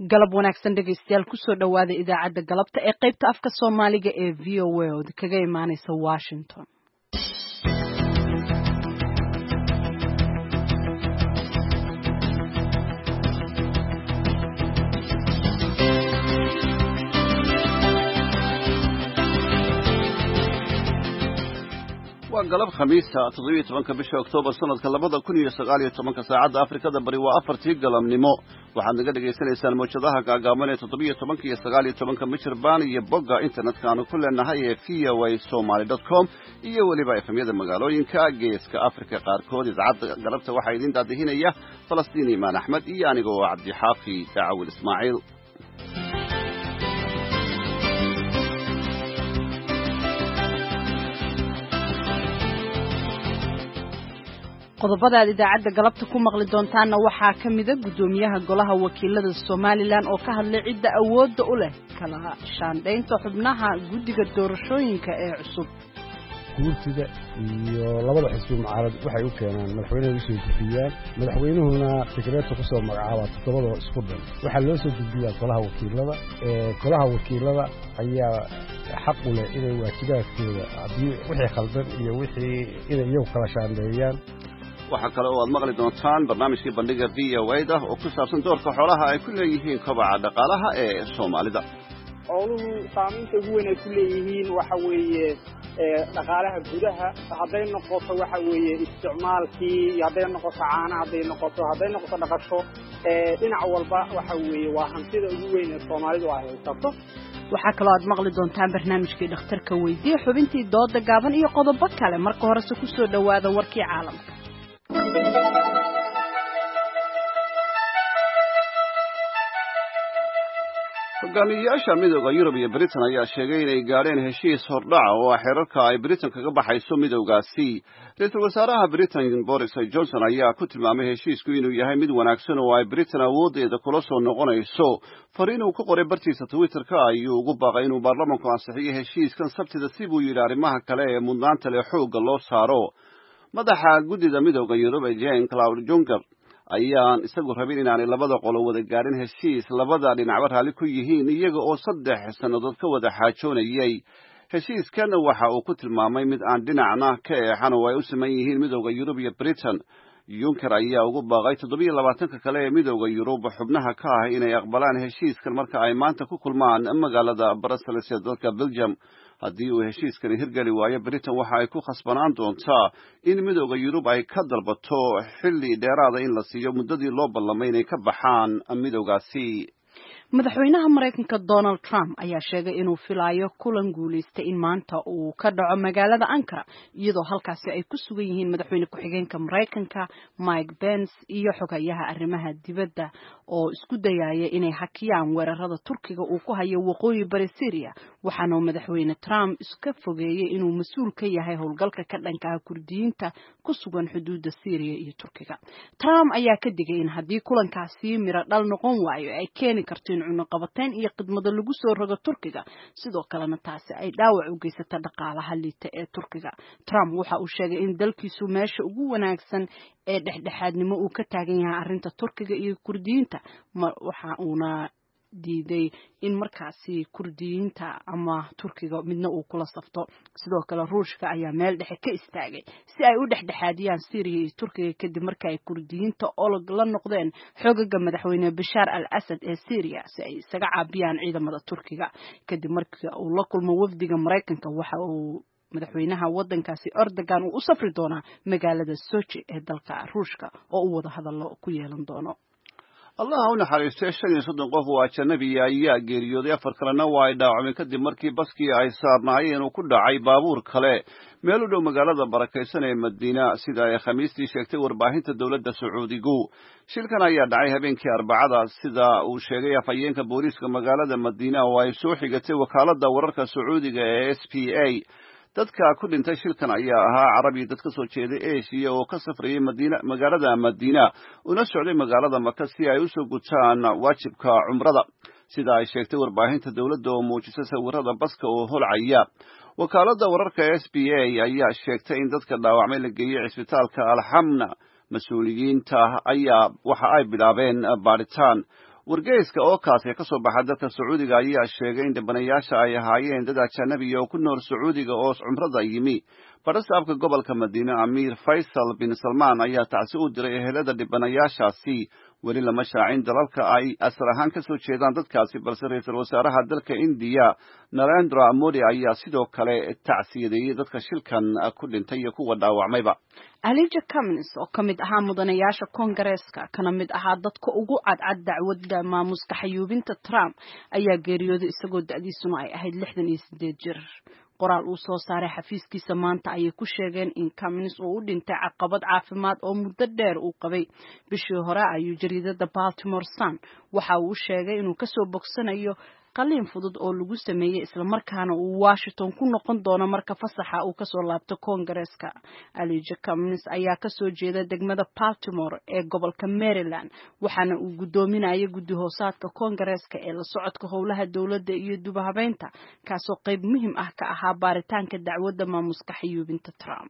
galab wanaagsan dhegaystayaal kusoo dhawaada idaacadda galabta ee qaybta afka Soomaaliga ee VOA oo kaga imaanaysa Washington. waa galab khamiista 17 bisha Oktoobar sanadka 2019 saacada Afrikada bari waa 4 galabnimo waxaad naga dhageysanaysaan mowjadaha gaagaaban ee 17 iyo 19 mitir baan iyo bogga internetka aanu ku leenahay ee voasomali.com iyo waliba efemyada magaalooyinka geeska Afrika qaarkood idaacadda galabta waxaa idin daadihinaya Falastiin Imaan Axmed iyo anigoo Cabdi Xaafi Daawud Ismaaciil. qodobada idaacadda galabta ku maqli doontaana waxaa ka mid ah gudoomiyaha golaha wakiilada Soomaaliland oo ka hadlay cidda awoodda u leh kala shaandhaynta xubnaha guddiga doorashooyinka ee cusub. guurtida iyo labada xisbi mucaarad waxay u keenaan madaxweynaha soo gudbiyaan madaxweynuhuna fikradda ku soo magacaaba todobada isku dhan waxa loo soo gudbiyaa golaha wakiilada ayaa xaq u leh inay waajibaadkooda wixii khaldan iyo wixii inay iyagu kala shaandheeyaan. waxa kale oo aad maqli doontaan barnaamijkii bandhiga VOA oo ku saabsan doorka xoolaha ay ku leeyihiin kobaca dhaqaalaha ee Soomaalida. xooluhu saamaynta ugu weyn ay ku leeyihiin waxa weeye dhaqaalaha gudaha hadday noqoto waxa weeye isticmaalkii hadday noqoto caanaha hadday noqoto dhaqasho dhinac walba waxa weeye waa hantida ugu weyn ee Soomaalidu ay haysato. waxaa kaloo aad maqli doontaan barnaamijkii dhakhtarka weydiiye xubintii dooda gaaban iyo qodobo kale marka horese ku soo dhawaada warkii caalamka. hogaamiyayaasha midowda Yurub iyo Britain ayaa sheegay inay gaadheen heshiis hordhac oo xeerarka ay Britain kaga baxayso midowgaasi. Ra'iisul wasaaraha Britain Boris Johnson ayaa ku tilmaamay heshiisku inuu yahay mid wanaagsan oo ay Britain awoodeeda kula soo noqonayso. fariin uu ku qoray bartiisa Twitter-ka ayuu ugu baaqay inuu baarlamaanku ansixiyo heshiiskan Sabtida si uu yidhi arrimaha kale ee mudnaanta leh xoogga loo saaro. madaxa guddida midowda Yurub Jean-Claude Juncker ayaan isagu rabin inaanay labada qolo wada gaarin heshiis labada dhinacba raalli ku yihiin iyaga oo 3 sannadood ka wada xaajoonayay. heshiiskan waxa uu ku tilmaamay mid aan dhinacna ka eexan oo ay u siman yihiin midowda Yurub iyo Britain. Juncker ayaa ugu baaqay 27 kale ee midowda Yurub xubnaha ka ah inay aqbalaan heshiiskan marka ay maanta ku kulmaan magaalada Brussels ee dalka Belgium. haddii uu heshiiskani hirgeli waayo Britain waxa ay ku khasbanaan doontaa in midowda Yurub ay ka dalbato xilli dheeraada in la siiyo muddadii loo ballamay inay ka baxaan midowgaasi. madaxweynaha Mareykanka Donald Trump ayaa sheegay inuu filayo kulan guuleystay in maanta uu ka dhaco magaalada Ankara iyadoo halkaasi ay ku sugan yihiin madaxweyne ku-xigeenka Mareykanka Mike Pence iyo xogayaha arrimaha dibadda oo isku dayaya inay hakiyaan weerarada Turkiga uu ku hayo waqooyi bari Syria waxaana madaxweyne Trump iska fogeeyay inuu mas'uul ka yahay howlgalka ka dhanka ah Kurdiyiinta ku sugan xuduudda Syria iyo Turkiga. Trump ayaa ka digay in haddii kulankaasi miro dhal noqon waayo ay keeni karto cunaqabateyn iyo khidmado lagu soo rogo Turkiga sidoo kalena taasi ay dhaawac u geysata dhaqaalaha liita ee Turkiga. Trump waxa uu sheegay in dalkiisu meesha ugu wanaagsan ee dhexdhexaadnimo uu ka taagan yahay arrinta Turkiga iyo Kurdiyiinta waxa uuna diiday in markaasi Kurdiyiinta ama Turkiga midna uu kula safto. sidoo kale Ruushka ayaa meel dhexe ka istaagay si ay u dhexdhexaadiyaan Syria iyo Turkiga kadib markii ay Kurdiyiinta olog la noqdeen xogaga madaxweyne Bashar al-Assad ee Syria si ay isaga caabiyaan ciidamada Turkiga. kadib markii uu la kulmo wafdiga Mareykanka waxa uu madaxweynaha wadankaasi Erdogan uu u safri doonaa magaalada Sochi ee dalka Ruushka oo uu wada hadallo ku yeelan doono. Allah u naxariistay 35 qof oo ajnabi ayaa geeriyooday 4 kalena waa ay dhaawacmeen kadib markii baskii ay saarnaayeen uu ku dhacay baabuur kale meel u dhow magaalada barakeysan ee Madiina sida ay Khamiistii sheegtay warbaahinta dawladda Sacuudigu. shilkan ayaa dhacay habeenkii Arbacada sida uu sheegay afhayeenka booliiska magaalada Madiina oo ay soo xigatay wakaaladda wararka Sacuudiga ee SPA. dadka ku dhintay shilkan ayaa ahaa Carabi dad ka soo jeeday Asia oo ka safrayay magaalada Madiina una socday magaalada Makka si ay u soo gutaan waajibka umrada sida ay sheegtay warbaahinta dawladda oo muujisay sawirada baska oo holcaya. wakaaladda wararka SPA ayaa sheegtay in dadka dhaawacmay la geeyay cisbitaalka Al-Hamna. mas'uuliyiinta ayaa waxa ay bilaabeen baaritaan. wargeyska oo kaasi ka soo baxa dalka Sacuudiga ayaa sheegay in dhibanayaasha ay ahaayeen dad ajnabi oo ku nool Sacuudiga oo cumrada yimi. Barasabka gobolka Madiina Amir Faisal bin Salman ayaa tacsi u diray ehelada dhibanayaashaasi. weli lama shaacin dalalka ay asal ahaan ka soo jeedaan dadkaasi, balse ra'iisul wasaaraha dalka India Narendra Modi ayaa sidoo kale tacsiyadeeyay dadka shilkan ku dhintay iyo kuwa dhaawacmayba. Elijah Cummings oo kamid ahaa mudanayaasha Koongareeska kana mid ahaa dadka ugu cadcad dacwadda maamuska xayuubinta Trump ayaa geeriyooday isagoo da'diisuna ay ahayd 68 jir. qoraal uu soo saaray xafiiskiisa maanta ayay ku sheegeen in Cummings uu u dhintay caqabad caafimaad oo muddo dheer uu qabay. bishii hore ayuu jariidada Baltimore Sun waxa uu sheegay inuu ka soo bogsanayo qalliin fudud oo lagu sameeyay isla markaana uu Washington ku noqon doono marka fasaxa uu ka soo laabto Koongareeska. Elijah Cummings ayaa ka soo jeeda degmada Baltimore ee gobolka Maryland, waxaana uu gudoominayay guddi hoosaadka Koongareeska ee la socodka howlaha dawladda iyo dubahabeynta, kaasoo qayb muhiim ah ka ahaa baaritaanka dacwadda maamuska xayuubinta Trump.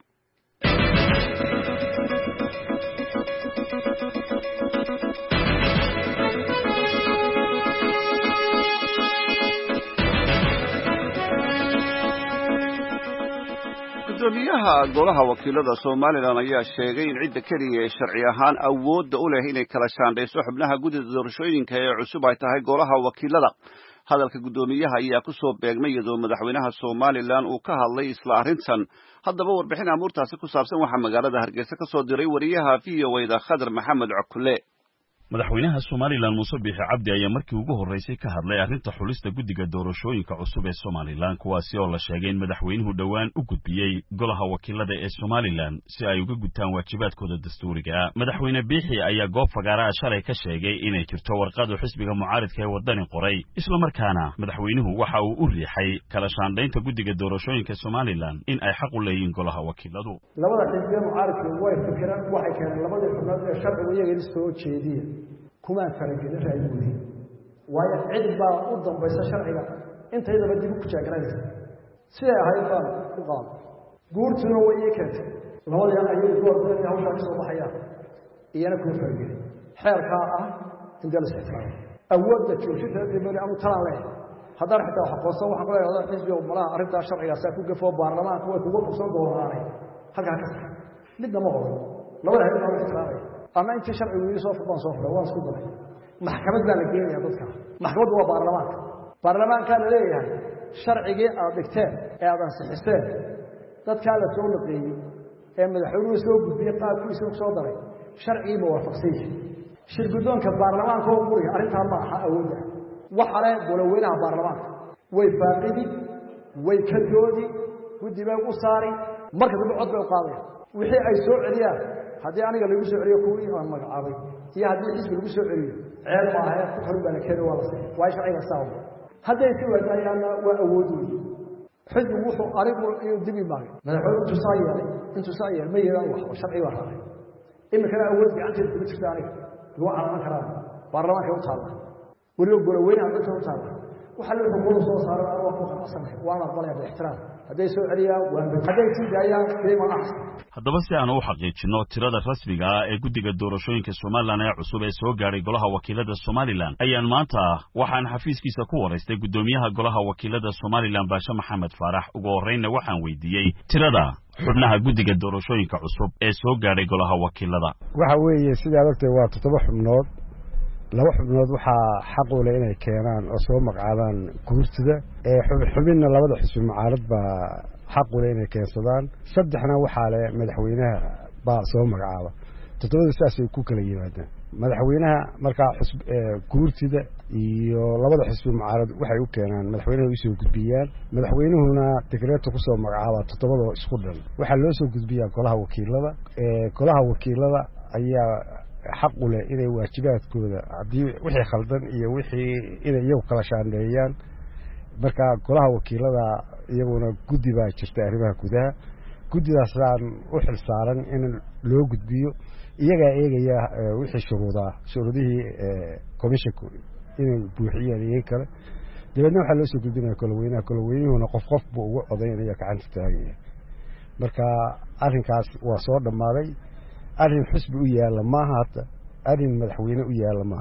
gudoomiyaha golaha wakiilada Soomaaliland ayaa sheegay in cidda kaliya ee sharci ahaan awoodda u leh inay kala shaandhayso xubnaha guddida doorashooyinka ee cusub ay tahay golaha wakiilada. hadalka gudoomiyaha ayaa ku soo beegmay iyadoo madaxweynaha Soomaaliland uu ka hadlay isla arrintan. haddaba warbixin amuurtaasi ku saabsan waxaa magaalada Hargeysa ka soo diray wariyaha VOA-da Khadar Maxamed Cukule. madaxweynaha Soomaaliland Muuse Biixi Cabdi ayaa markii ugu horeysay ka hadlay arrinta xulista guddiga doorashooyinka cusub ee Soomaaliland, kuwaasi oo la sheegay in madaxweynuhu dhowaan u gudbiyey golaha wakiilada ee Soomaaliland si ay uga gutaan waajibaadkooda dastuuriga ah. madaxweyne Biixi ayaa goob fagaara shalay ka sheegay inay jirto warqad xisbiga mucaaradka ee wadani qoray, isla markaana madaxweynuhu waxa uu u riixay kala shaandhaynta guddiga doorashooyinka Soomaaliland in ay xaq u leeyihiin golaha wakiiladu. labada xisbiga mucaaradka way fikiraan waxay keeneen labada xubnood ee sharciga iyaga soo jeediyay kuma faragelin raayuhu waayo cid baa u dambaysa sharciga intaydaba dib u jaaganaysa sida ahayd baan u qaad guurtuna way yeekatay labada ayay goortay hawsha soo baxaya iyana ku faragelin xeerka ah inta la saxay awoodda joogtada dibadda ama talaan leh hadda xitaa waxa qoso waxa ku leeyahay xisbiga malaha arrinta sharciga saa ku gafo baarlamaanka way kugu soo dooranay halka ka sax midna ma qoro labada hay'ad waa israaciil ama intii sharcigu soo fudban soo fudban waan isku daray maxkamad baa la geeyay dadka maxkamaddu waa baarlamaanka la leeyahay sharcigii aad dhigteen ee aad ansixiseen dadka la soo naqeeyay ee madaxweynuhu soo gudbiyay qaabkiisa soo daray sharcii ma waafaqsan shirgudoonka baarlamaanka oo qori arrinta ma aha awoodda waxa la goloweynaha baarlamaanka way baaqidi way ka doodi guddiga u saari marka dib cod bay u qaadeen wixii ay soo celiyaan haddii aniga lagu soo celiyo kuwii aan magacaabay iyo haddii xisbi lagu soo celiyo ceeb ma aha ku xorun baa la keenay waa la saxay waa sharciga saaw hadday si wadaayaan waa awoodii xisbi wuxuu arigu iyo dibi maag madaxweynuhu intuu saayay ma yeelan wax sharci waa raacay imika awood gacanta ku jirta aniga waa calan karaa baarlamaanka u taala waliba goloweynaha dadka u taala waxa la xukumo soo saaray oo ku xaqsanay waana qolada ixtiraam hadday soo celiyaan waa hadday si daayaan qiimo ah. haddaba si aan u xaqiijino tirada rasmiga ah ee guddiga doorashooyinka Soomaaliland ee cusub ee soo gaaray golaha wakiilada Soomaaliland ayaan maanta waxaan xafiiskiisa ku wareystay gudoomiyaha golaha wakiilada Soomaaliland Baasha Maxamed Faarax. ugu horreynna waxaan weydiiyey tirada xubnaha guddiga doorashooyinka cusub ee soo gaaray golaha wakiilada. waxa weeye sidaa waqti waa 7 xubnood. laba xubnood waxaa xaq u leh inay keenaan oo soo magacaabaan guurtida ee xubinna labada xisbi mucaarad baa xaq u leh inay keensadaan. saddexna waxaa leh madaxweynaha baa soo magacaaba. todobada saas ay ku kala yimaadaan. madaxweynaha markaa guurtida iyo labada xisbi mucaarad waxay u keenaan madaxweynaha u soo gudbiyaan. madaxweynuhuna dekreeto ku soo magacaaba todobada isku dhan waxaa loo soo gudbiyaa golaha wakiilada. golaha wakiilada ayaa xaq u leh inay waajibaadkooda hadii wixii khaldan iyo wixii inay iyagu kala shaandheeyaan. marka golaha wakiilada iyaguna guddi baa jirta arrimaha gudaha. guddidaasaan u xil saaran in loo gudbiyo iyaga eegaya wixii shuruudihii commissionku inay buuxiyaan iyo kale. dibadna waxaa loo soo gudbinayaa goloweynuhuna qof buu ugu codaynaya gacanta taagaya. marka arrinkaas waa soo dhammaaday. arrin xisbi u yaala maaha hadda arrin madaxweyne u yaala maaha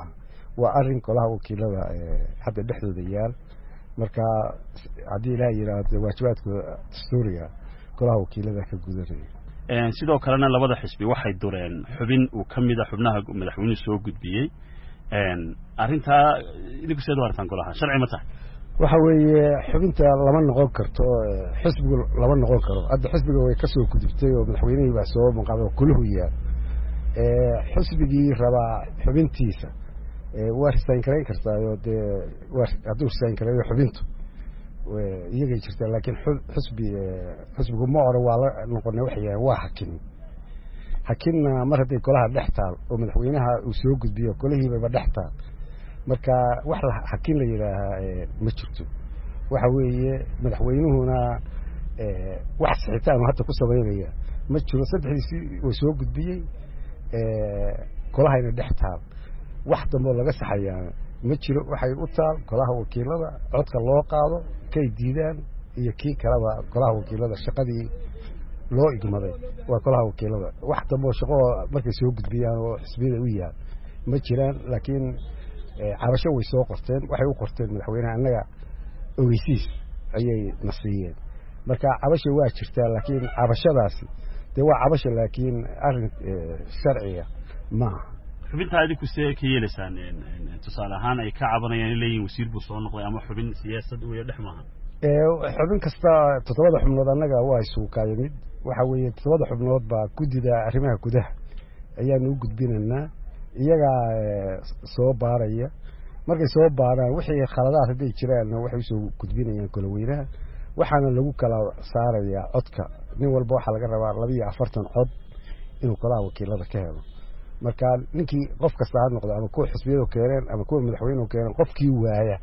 waa arrin golaha wakiilada hadda dhexdooda yaal marka haddii ilaah yidhaahdo waajibaadkooda dastuuriga golaha wakiilada ka gudanaya sidoo kalena labada xisbi waxay dureen xubin uu ka mid a xubnaha madaxweynuhu soo gudbiyey arrintaa idinku seed u aragtaan golaha sharci ma tahay waxa weeye xubinta lama noqon karto xisbigu lama noqon karo hadda xisbiga way ka soo gudubtay oo madaxweynihii baa soo maqaado kuluhu yaal xisbigii rabaa xubintiisa waa risayn karayn kartaayo dee hadduu risayn karayo xubintu iyagay jirtaa laakiin xisbigu ma hore waa la noqonay waxay yahay waa hakinna mar hadday golaha dhex taal oo madaxweynaha uu soo gudbiyo golihiibaba dhex taal marka wax hakin la yidhaahaa ma jirto waxa weeye madaxweynuhuna wax sixitaanu hadda ku samaynaya ma jiro saddexdiisii uu soo gudbiyey golahayna dhex taal wax damboo laga saxayaana ma jiro waxay u taal golaha wakiilada codka loo qaado kay diidaan iyo kii kaleba golaha wakiilada shaqadii loo igmaday waa golaha wakiilada wax damboo shaqoo markay soo gudbiyaan oo xisbiyada u yaal ma jiraan laakiin cabasho way soo qorteen waxay u qorteen madaxweynaha annaga ogeysiis ayay na siiyeen marka cabasha waa jirtaa laakiin cabashadaasi dee waa cabasha laakiin arrin sharciga maaha xubintaa idinku see ka yeelaysaan tusaale ahaan ay ka cabanayaan in leeyihin wasiir buu soo noqday ama xubin siyaasad weyo dhex maaha xubin kasta 7 xubnood annaga waa isuukaaya mid waxa weeye 7 xubnood baa guddida arrimaha gudaha ayaanu u gudbinaynaa iyagaa soo baaraya markay soo baaraan wixii khaladaad hadday jiraanna waxay usoo gudbinayaan goloweynaha waxaana lagu kala saarayaa codka nin walba waxaa laga rabaa 42 cod inuu golaha wakiilada ka helo marka ninkii qof kasta ha noqdo ama kuwa xisbiyadu keeneen ama kuwa madaxweynuhu keeneen qofkii waaya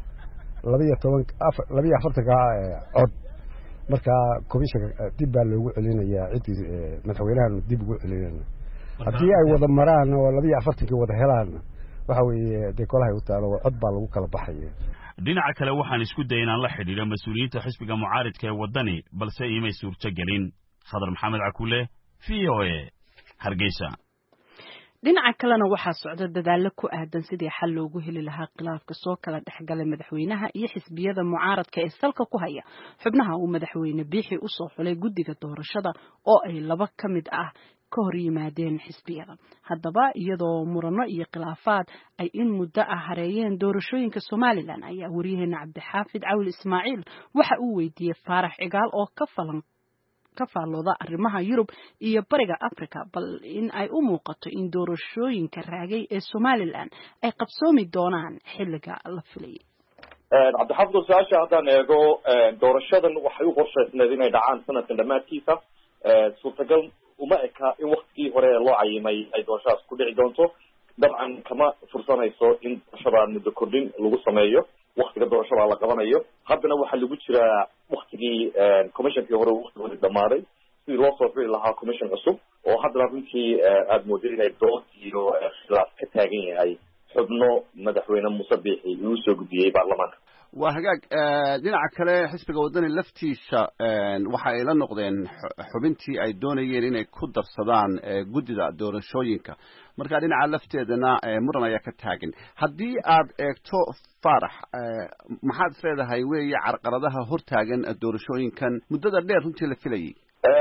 42 cod marka komishanka dib baa loogu celinayaa cidii madaxweynaha dib ugu celinayna haddii ay wada maraan oo 42 wada helaan waxa weeye de golaha u taalo cod baa lagu kala baxaya dhinaca kale waxaan isku dayay inaan la xidhiidho mas'uuliyiinta xisbiga mucaaridka ee wadani balse iimay suurto gelin khadar maxamed cakule VOA Hargeysa dhinaca kalena waxaa socda dadaalo ku aadan sidii xal loogu heli lahaa khilaafka soo kala dhexgalay madaxweynaha iyo xisbiyada mucaaradka ee salka ku haya xubnaha uu madaxweyne biixi u soo xulay guddiga doorashada oo ay laba ka mid ah ka hor yimaadeen xisbiyada haddaba iyadoo murano iyo khilaafaad ay in muddo ah hareeyeen doorashooyinka Soomaaliland ayaa wariyaheena Cabdixaafid Cawil Ismaaciil waxa uu weydiiyay Faarax Cigaal oo ka faallooda arrimaha Yurub iyo Bariga Afrika bal in ay u muuqato in doorashooyinka raagay ee Soomaaliland ay qabsoomi doonaan xilliga la filayay cabdixaafid su'aasha haddaan eego doorashadan waxay u qorshaysneed inay dhacaan sanadkan dhammaadkiisa suurtagal uma eka in waktigii hore loo cayimay ay doorashadaas ku dhici doonto dabcan kama fursanayso in doorashada muddo kordhin lagu sameeyo waktiga doorashada la qabanayo haddana waxaa lagu jiraa waktigii commissionkii hore waktigooda dhamaaday sidii loo soo xiri lahaa commission cusub oo haddana runtii aada mooday inay dood iyo khilaaf ka taagan yahay xubno madaxweyne Muuse Biixi uu soo gudbiyey baarlamaanka waa hagaag dhinaca kale xisbiga wadani laftiisa waxa ay la noqdeen xubintii ay doonayeen inay ku darsadaan guddida doorashooyinka marka dhinaca lafteedana muran ayaa ka taagan haddii aad eegto Faarax maxaad isleedahay weeye carqaladaha hortaagan doorashooyinkan muddada dheer runtii la filayay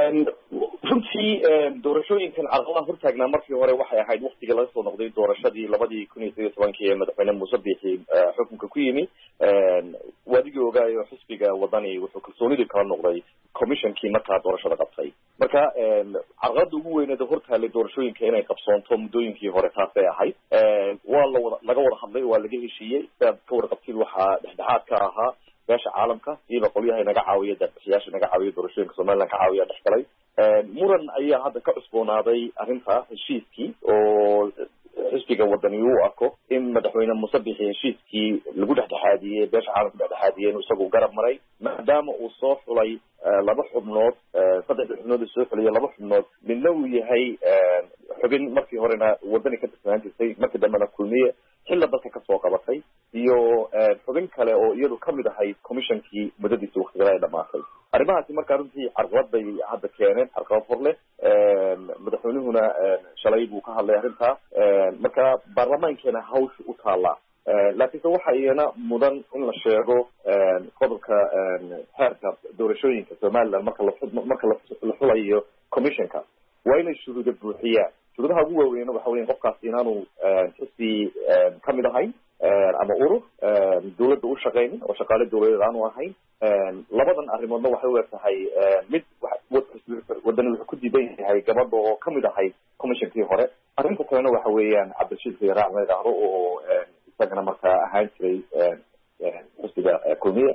runtii doorashooyinkan carqaladaha hortaagnaa markii hore waxay ahayd waktiga laga soo noqday doorashadii 2019 ee madaxweyne Muuse Biixi xukunka ku yimi waadigii ogaayo xisbiga wadani wuxuu kalsoonidii kala noqday commissionkii markaa doorashada qabtay marka carqalada ugu weyneed hortaalay doorashooyinka inay qabsoonto muddooyinkii hore taasay ahayd waa laga wada hadlay waa laga heshiiyey sidaad ka warqabtid waxaa dhexdhexaad ka ahaa beesha caalamka iyaga qolyaha naga caawiya dadbixiyaasha naga caawiya doorashooyinka Soomaaliland ka caawiya dhex galay muran ayaa hadda ka cusboonaaday arrinta heshiiskii oo xisbiga wadani uu arko in madaxweyne Muuse Biixi heshiiskii lagu dhexdhexaadiyey beesha caalamka dhexdhexaadiyey inuu isagu garab maray maadaama uu soo xulay 2 xubnood 3 xubnood soo xulay 2 xubnood midna uu yahay xubin markii horena wadani ka tirsanaan jirtay markii dambena kulmiye xilla dalka ka soo qabatay iyo xubin kale oo iyadu ka mid ahayd commissionkii muddadiisa waqtigeeda ay dhamaatay arrimahaasi markaa runtii carqalad bay hadda keeneen carqalad hor leh madaxweynuhuna shalay buu ka hadlay arrintaa marka baarlamaankeena hawsha u taallaa laakiinse waxa iyana mudan in la sheego qodobka xeerka doorashooyinka somaliland marka la xulayo commissionka waa inay shuruudo buuxiyaan. shuruudaha ugu waaweyn waxa weya qofkaas inaanu xisbi kamid ahayn ama urur dawladda u shaqaynin oo shaqaale dawladeed aanu ahayn. labadan arrimoodna waxay u eg tahay mid wadani wuxuu ku diidan yahay gabadha oo kamid ahayd commissionkii hore. arrinta kalena waxa weeyaan cabdishiid khiyaraac la yidhaahdo oo isagana markaa ahaan jiray xisbiga kulmiya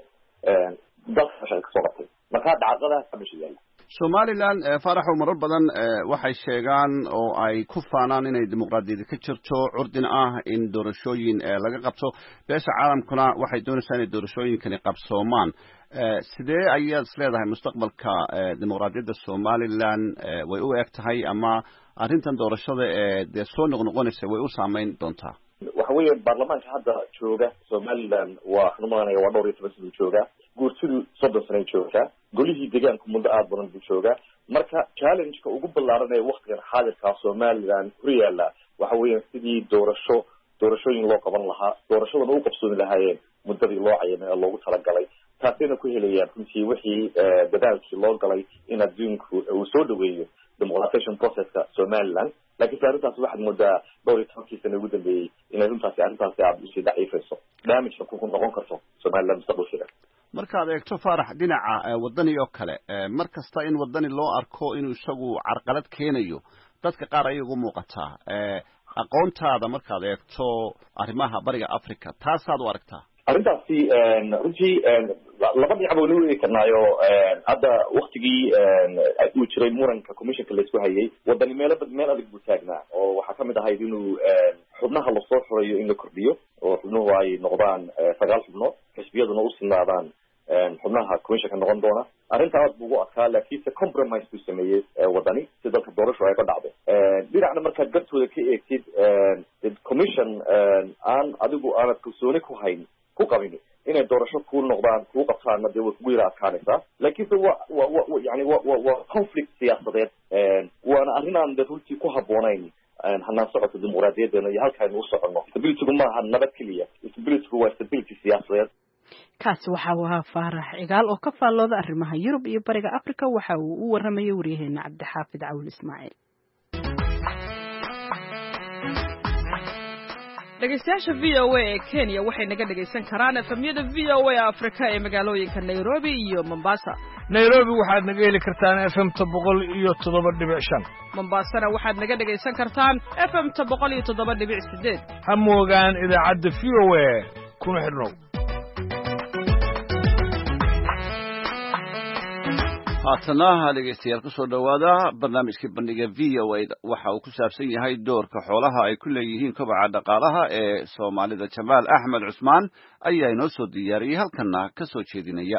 dalka shaqo kasoo qabtay. markaa dhacdadaas meesha yaala. somaliland faraxow marar badan waxay sheegaan oo ay ku faanaan inay dimuqraadiyada ka jirto curdin ah in doorashooyin laga qabto. beesha caalamkuna waxay doonaysaa inay doorashooyinkani qabsoomaan. sidee ayaad is leedahay mustaqbalka dimuqraadiyadda somaliland way u eg tahay ama arrintan doorashada dee soo noqnoqonaysa way u saameyn doontaa? waxa weya baarlamaanka hadda jooga somaliland waxaan umalanaya waa dhowr iyo 10 sano jooga. guurtidu 30 sano joogtaa. golihii deegaanku muddo aada badan buu joogaa. marka challenge-ka ugu ballaaran ee waktigan xaadirkaa somaliland hor yaala waxa weeyaan sidii doorashooyin loo qaban lahaa, doorashadana u qabsoomi lahaayeen muddadii loo cayamay ee loogu talagalay. taasina ku helayaan runtii wixii dadaalkii loo galay in adduunku uu soo dhaweeyo democratization processka somaliland. laakiinse arrintaas waxaad moodaa dhowr iyo 10 sano ugu dambeeyey inay arrintaasi aada usii daciifayso, damagena ku noqon karto somaliland mustaqbalkeeda. markaad eegto faarax dhinaca wadani oo kale mar kasta in wadani loo arko inuu isagu carqalad keenayo dadka qaar ayay ugu muuqataa. aqoontaada markaad eegto arrimaha bariga africa taasaad u aragtaa? arrintaasi runtii laba dhinac baynu u eegi karnaayo. hadda waktigii uu jiray muranka commissionka laysku hayay wadani meel adag buu taagnaa oo waxaa kamid ahayd inuu xubnaha lasoo xurayo in la kordhiyo oo xubnuhu ay noqdaan 9 xubnood, xisbiyaduna u sinaadaan xubnaha commissionka noqon doona. arrinta aad buu ugu adkaa laakiinse compromise buu sameeyey wadani si dalka doorasho ay ka dhacdo. dhinacna markaad gartooda ka eegtid commission adigu aanad kalsooni ku qabin inay doorasho ku noqdaan kuu qabtaanna dee way kugu yara adkaanaysaa. laakiinse waa conflict siyaasadeed waana arrin aan de runtii ku habboonayn hanaan socodka dimuqraadiyadeena iyo halkaaynu u soconno. stabilitygu maaha nabad keliya, stabilitygu waa stability siyaasadeed. kaasi waxa uu ahaa faarax cigaal oo ka faallooda arrimaha Yurub iyo bariga Afrika. waxa uu u waramayay waryaheena Cabdixaafid Cawl Ismaaciil. dhegeystayaasha VOA ee Kenya waxay naga dhegeysan karaan efemyada VOA Afrika ee magaalooyinka Nairobi iyo Mombasa. Nairobi waxaad naga heli kartaan FM 107.5. Mombasana waxaad naga dhegeysan kartaan FM 107.8. ha moogaan idaacadda VOA kuna xidhnow. haatana dhegeystayaal kusoo dhawaada barnaamijkii bandhiga VOA waxa uu ku saabsan yahay doorka xoolaha ay ku leeyihiin kobaca dhaqaalaha ee Soomaalida. Jamaal Axmed Cusmaan ayaa inoo soo diyaariyay halkana ka soo jeedinaya.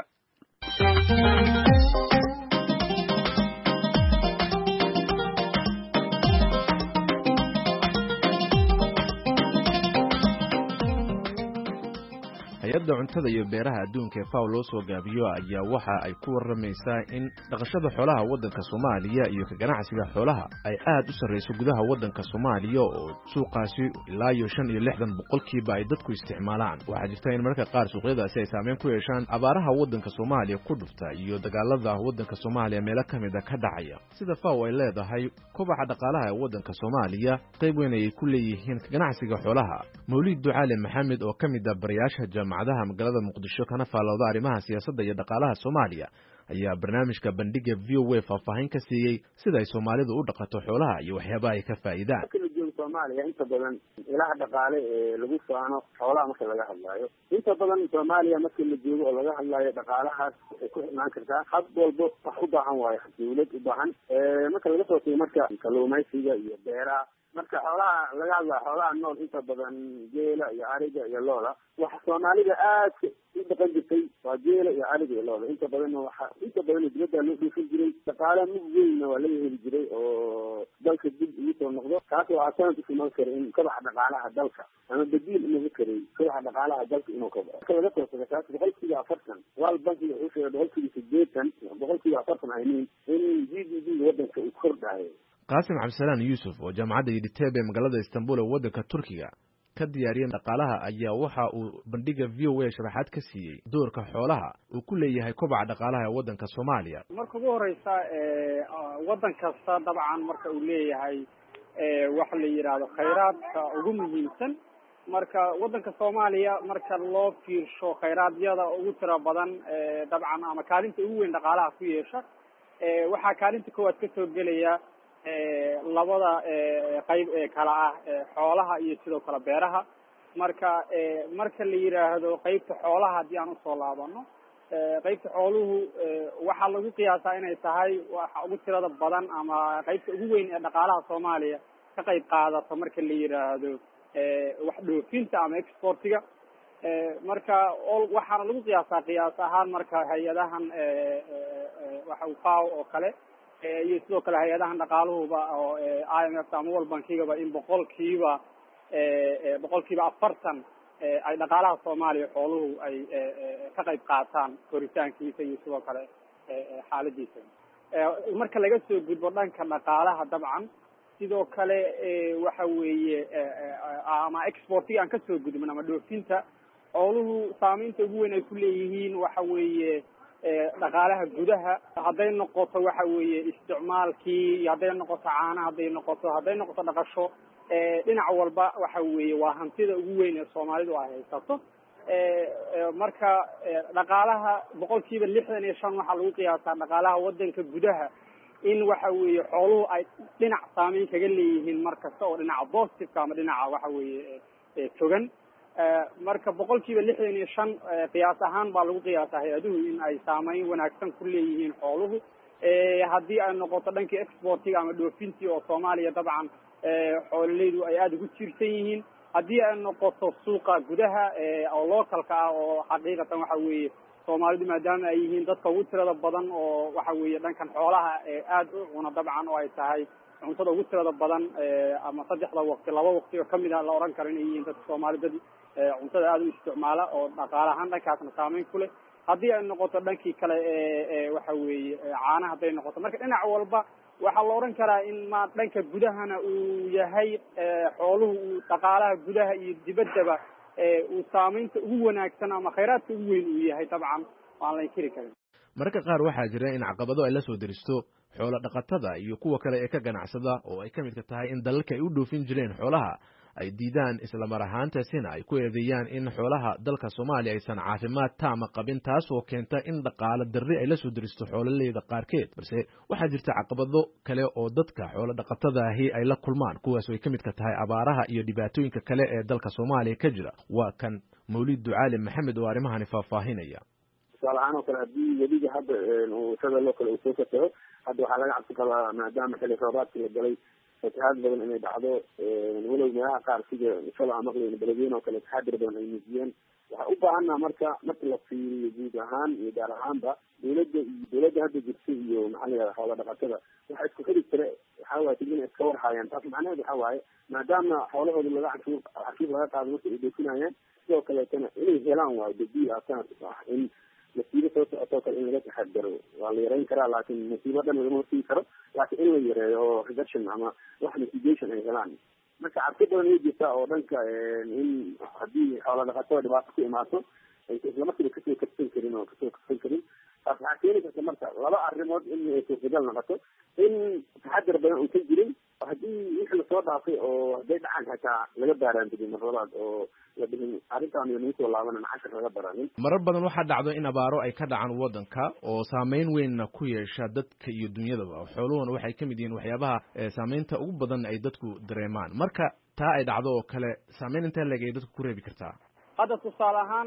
hay-adda cuntada iyo beeraha adduunka ee FAO loo soo gaabiyo ayaa waxa ay ku warramaysaa in dhaqashada xoolaha waddanka Soomaaliya iyo ka ganacsiga xoolaha ay aad u sarreyso gudaha waddanka Soomaaliya oo suuqaasi ilaa 65% ay dadku isticmaalaan. waxaa jirta in marka qaar suuqyadaasi ay saameyn ku yeeshaan abaaraha waddanka Soomaaliya ku dhufta iyo dagaalada waddanka Soomaaliya meelo ka mid ah ka dhacaya. sida FAO ay leedahay kobaca dhaqaalaha ee waddanka Soomaaliya qayb weyn ay ku leeyihiin ka ganacsiga xoolaha. Mawlid Ducaale Maxamed oo ka mid ah barayaasha jaamacadaha magaalada Muqdisho kana faallooda arrimaha siyaasadda iyo dhaqaalaha Soomaaliya ayaa barnaamijka bandhiga VOA faahfaahin ka siiyey sida ay Soomaalidu u dhaqato xoolaha iyo waxyaabaha ay ka faa'iidaan. Soomaaliya inta badan ilaha dhaqaale ee lagu faano xoolaha marka laga hadlayo inta badan Soomaaliya marka la joogo oo laga hadlayo dhaqaalahaas ay ku xirnaan kartaa hab walba wax u baahan waayo dawlad u baahan marka laga soo tago marka kalluumaysiga iyo beeraha. marka xoolaha laga hadlayo xoolaha nool inta badan geela iyo ariga iyo looda waxa Soomaalida aad u dhaqan jirtay waa geela iyo ariga iyo looda inta badan dibadda loo dhufin jiray dhaqaale mid weyn waa laga heli jiray oo dalka dib ugu soo noqdo. kaas oo asan ku iman kara in kobaca dhaqaalaha dalka ama bedel inuu karay kobaca dhaqaalaha dalka inuu kobco. marka laga soo tago kaas 40% wal bankiga uu sheegay 40% ay in GDP waddanka uu kordhayo. Qaasim Cabdisalaan Yuusuf oo jaamacadda Yiditeebe magaalada Istanbul ee waddanka Turkiga ka diyaariyay dhaqaalaha ayaa waxa uu bandhiga VOA sharaxaad ka siiyey doorka xoolaha uu ku leeyahay kobaca dhaqaalaha ee waddanka Soomaaliya. marka ugu horeysa waddan kasta dabcan marka uu leeyahay waxa la yiraahdo khayraadka ugu muhiimsan marka waddanka Soomaaliya marka loo fiirsho khayraadiyada ugu tira badan dabcan ama kaalinta ugu weyn dhaqaalaha ku yeesha waxaa kaalinta koowaad ka soo gelaya labada qayb kala ah xoolaha iyo sidoo kale beeraha marka la yiraahdo qaybta xoolaha hadii aan usoo laabano qaybta xooluhu waxaa lagu qiyaasaa inay tahay waxa ugu tirada badan ama qaybta ugu weyn ee dhaqaalaha Soomaaliya ka qayb qaadata marka la yiraahdo wax dhoofinta ama exportiga marka waxaana lagu qiyaas ahaan marka hay-adahan waxa uu FAO oo kale iyo sidoo kale hay-adahan dhaqaaluhuba oo IMF ama World Bankigaba in boqolkiiba 40 ay dhaqaalaha Soomaaliya xooluhu ay ka qayb qaataan koritaankiisa iyo sidoo kale xaaladiisa marka laga soo gudbo dhanka dhaqaalaha dabcan sidoo kale waxa weeye ama exportiga aan ka soo gudbin ama dhoofinta xooluhu saameynta ugu weyn ay ku leeyihiin waxa weeye dhaqaalaha gudaha hadday noqoto waxa weeye isticmaalkii hadday noqoto caanaha hadday noqoto dhaqasho dhinac walba waxa weeye waa hantida ugu weyn ee Soomaalidu ay haysato marka dhaqaalaha 65% waxa lagu qiyaasaa dhaqaalaha waddanka gudaha in waxa weeye xooluhu ay dhinac saameyn kaga leeyihiin markasta oo dhinaca positive ama dhinaca waxa weeye togan marka 65% qiyaas ahaan baa lagu qiyaasaa hay-aduhu in ay saameyn wanaagsan ku leeyihiin xooluhu haddii ay noqoto dhankii exportiga ama dhoofintii oo Soomaaliya dabcan xoololeydu ay aad ugu tiirsan yihiin haddii ay noqoto suuqa gudaha oo localka ah oo xaqiiqatan waxa weeye Soomaalidu maadaama ay yihiin dadka ugu tirada badan oo waxa weeye dhankan xoolaha aad u cuna dabcan oo ay tahay cuntada ugu tirada badan ama saddexda waqti laba waqti oo kamid ah la oran karo inay yihiin dadka Soomaalida cuntada aad u isticmaala oo dhaqaalahan dhankaasna saameyn ku leh haddii ay noqoto dhankii kale waxa weeye caanaha hadday noqoto marka dhinac walba waxaa la oran karaa in ma dhanka gudahana uu yahay xooluhu dhaqaalaha gudaha iyo dibaddaba uu saameynta ugu wanaagsan ama khayraadka ugu weyn uu yahay dabcan waan la inkiri karin mararka qaar waxaa jira in caqabado ay la soo deristo xoolo dhaqatada iyo kuwa kale ee ka ganacsada oo ay ka midka tahay in dalalka ay u dhoofin jireen xoolaha ay diidaan isla mar ahaantaasina ay ku eedeeyaan in xoolaha dalka Soomaaliya aysan caafimaad taama qabin taas oo keenta in dhaqaale darri ay la soo deristo xoololeyda qaarkeed balse waxaa jirta caqabado kale oo dadka xoolo dhaqatada ahi ay la kulmaan kuwaas oo ay ka midka tahay abaaraha iyo dhibaatooyinka kale ee dalka Soomaaliya ka jira waa kan Mawlid Ducaale Maxamed oo arrimahani faahfaahinaya tusaale ahaan oo kale haddii wadiga hadda sida loo kale uu soo kaco hadda waxaa laga cabsi qabaa maadaama xilli roobaadkii la galay fatahaad badan inay dhacdo walow meelaha qaar sida shala maqleyna beledweyne oo kale taxadir badan ay muujiyeen waxaa u baahanaa marka la fiiriyo guud ahaan iyo gaar ahaanba dowladda hadda jirta iyo maxaa la yidhahda xoola dhaqatada waxa isku xiri jira waxaa waaye inay iska warhaayaan taas macnaheedu waxa waaye maadaama xoolahooda laga cashuur laga qaado marka ay dhoofinayaan sidoo kaleetana inay helaan waayo dabiic sanadka ah in masiibo soo socotoo kale in laga taxadaro waa la yareyn karaa laakiin masiibo dhan lagama hortegi karo laakiin in la yareeyo oo reduction ama wax mitigation ay helaan marka cabsi badan way jirtaa oo dhanka in haddii xoola dhaqatada dhibaato ku imaato aysa islamarkiiba kasoo kabsan karin taas waxaa keeni karta marka laba arrimood in ay suurtagal noqoto in taxadar badan uu ka jirin haddii wixii lasoo dhaafay oo hadday dhacaan xataa laga baaraantegin mar labaad oo la dhihin arrintaan iyo nagu soo laabanan cashar laga baranin marar badan waxaa dhacdo in abaaro ay ka dhacaan waddanka oo saameyn weynna ku yeesha dadka iyo dunyadaba xooluhuna waxay ka mid yihiin waxyaabaha saameynta ugu badan ay dadku dareemaan marka taa ay dhacdo oo kale saameyn intee leeg ay dadku ku reebi kartaa hadda tusaale ahaan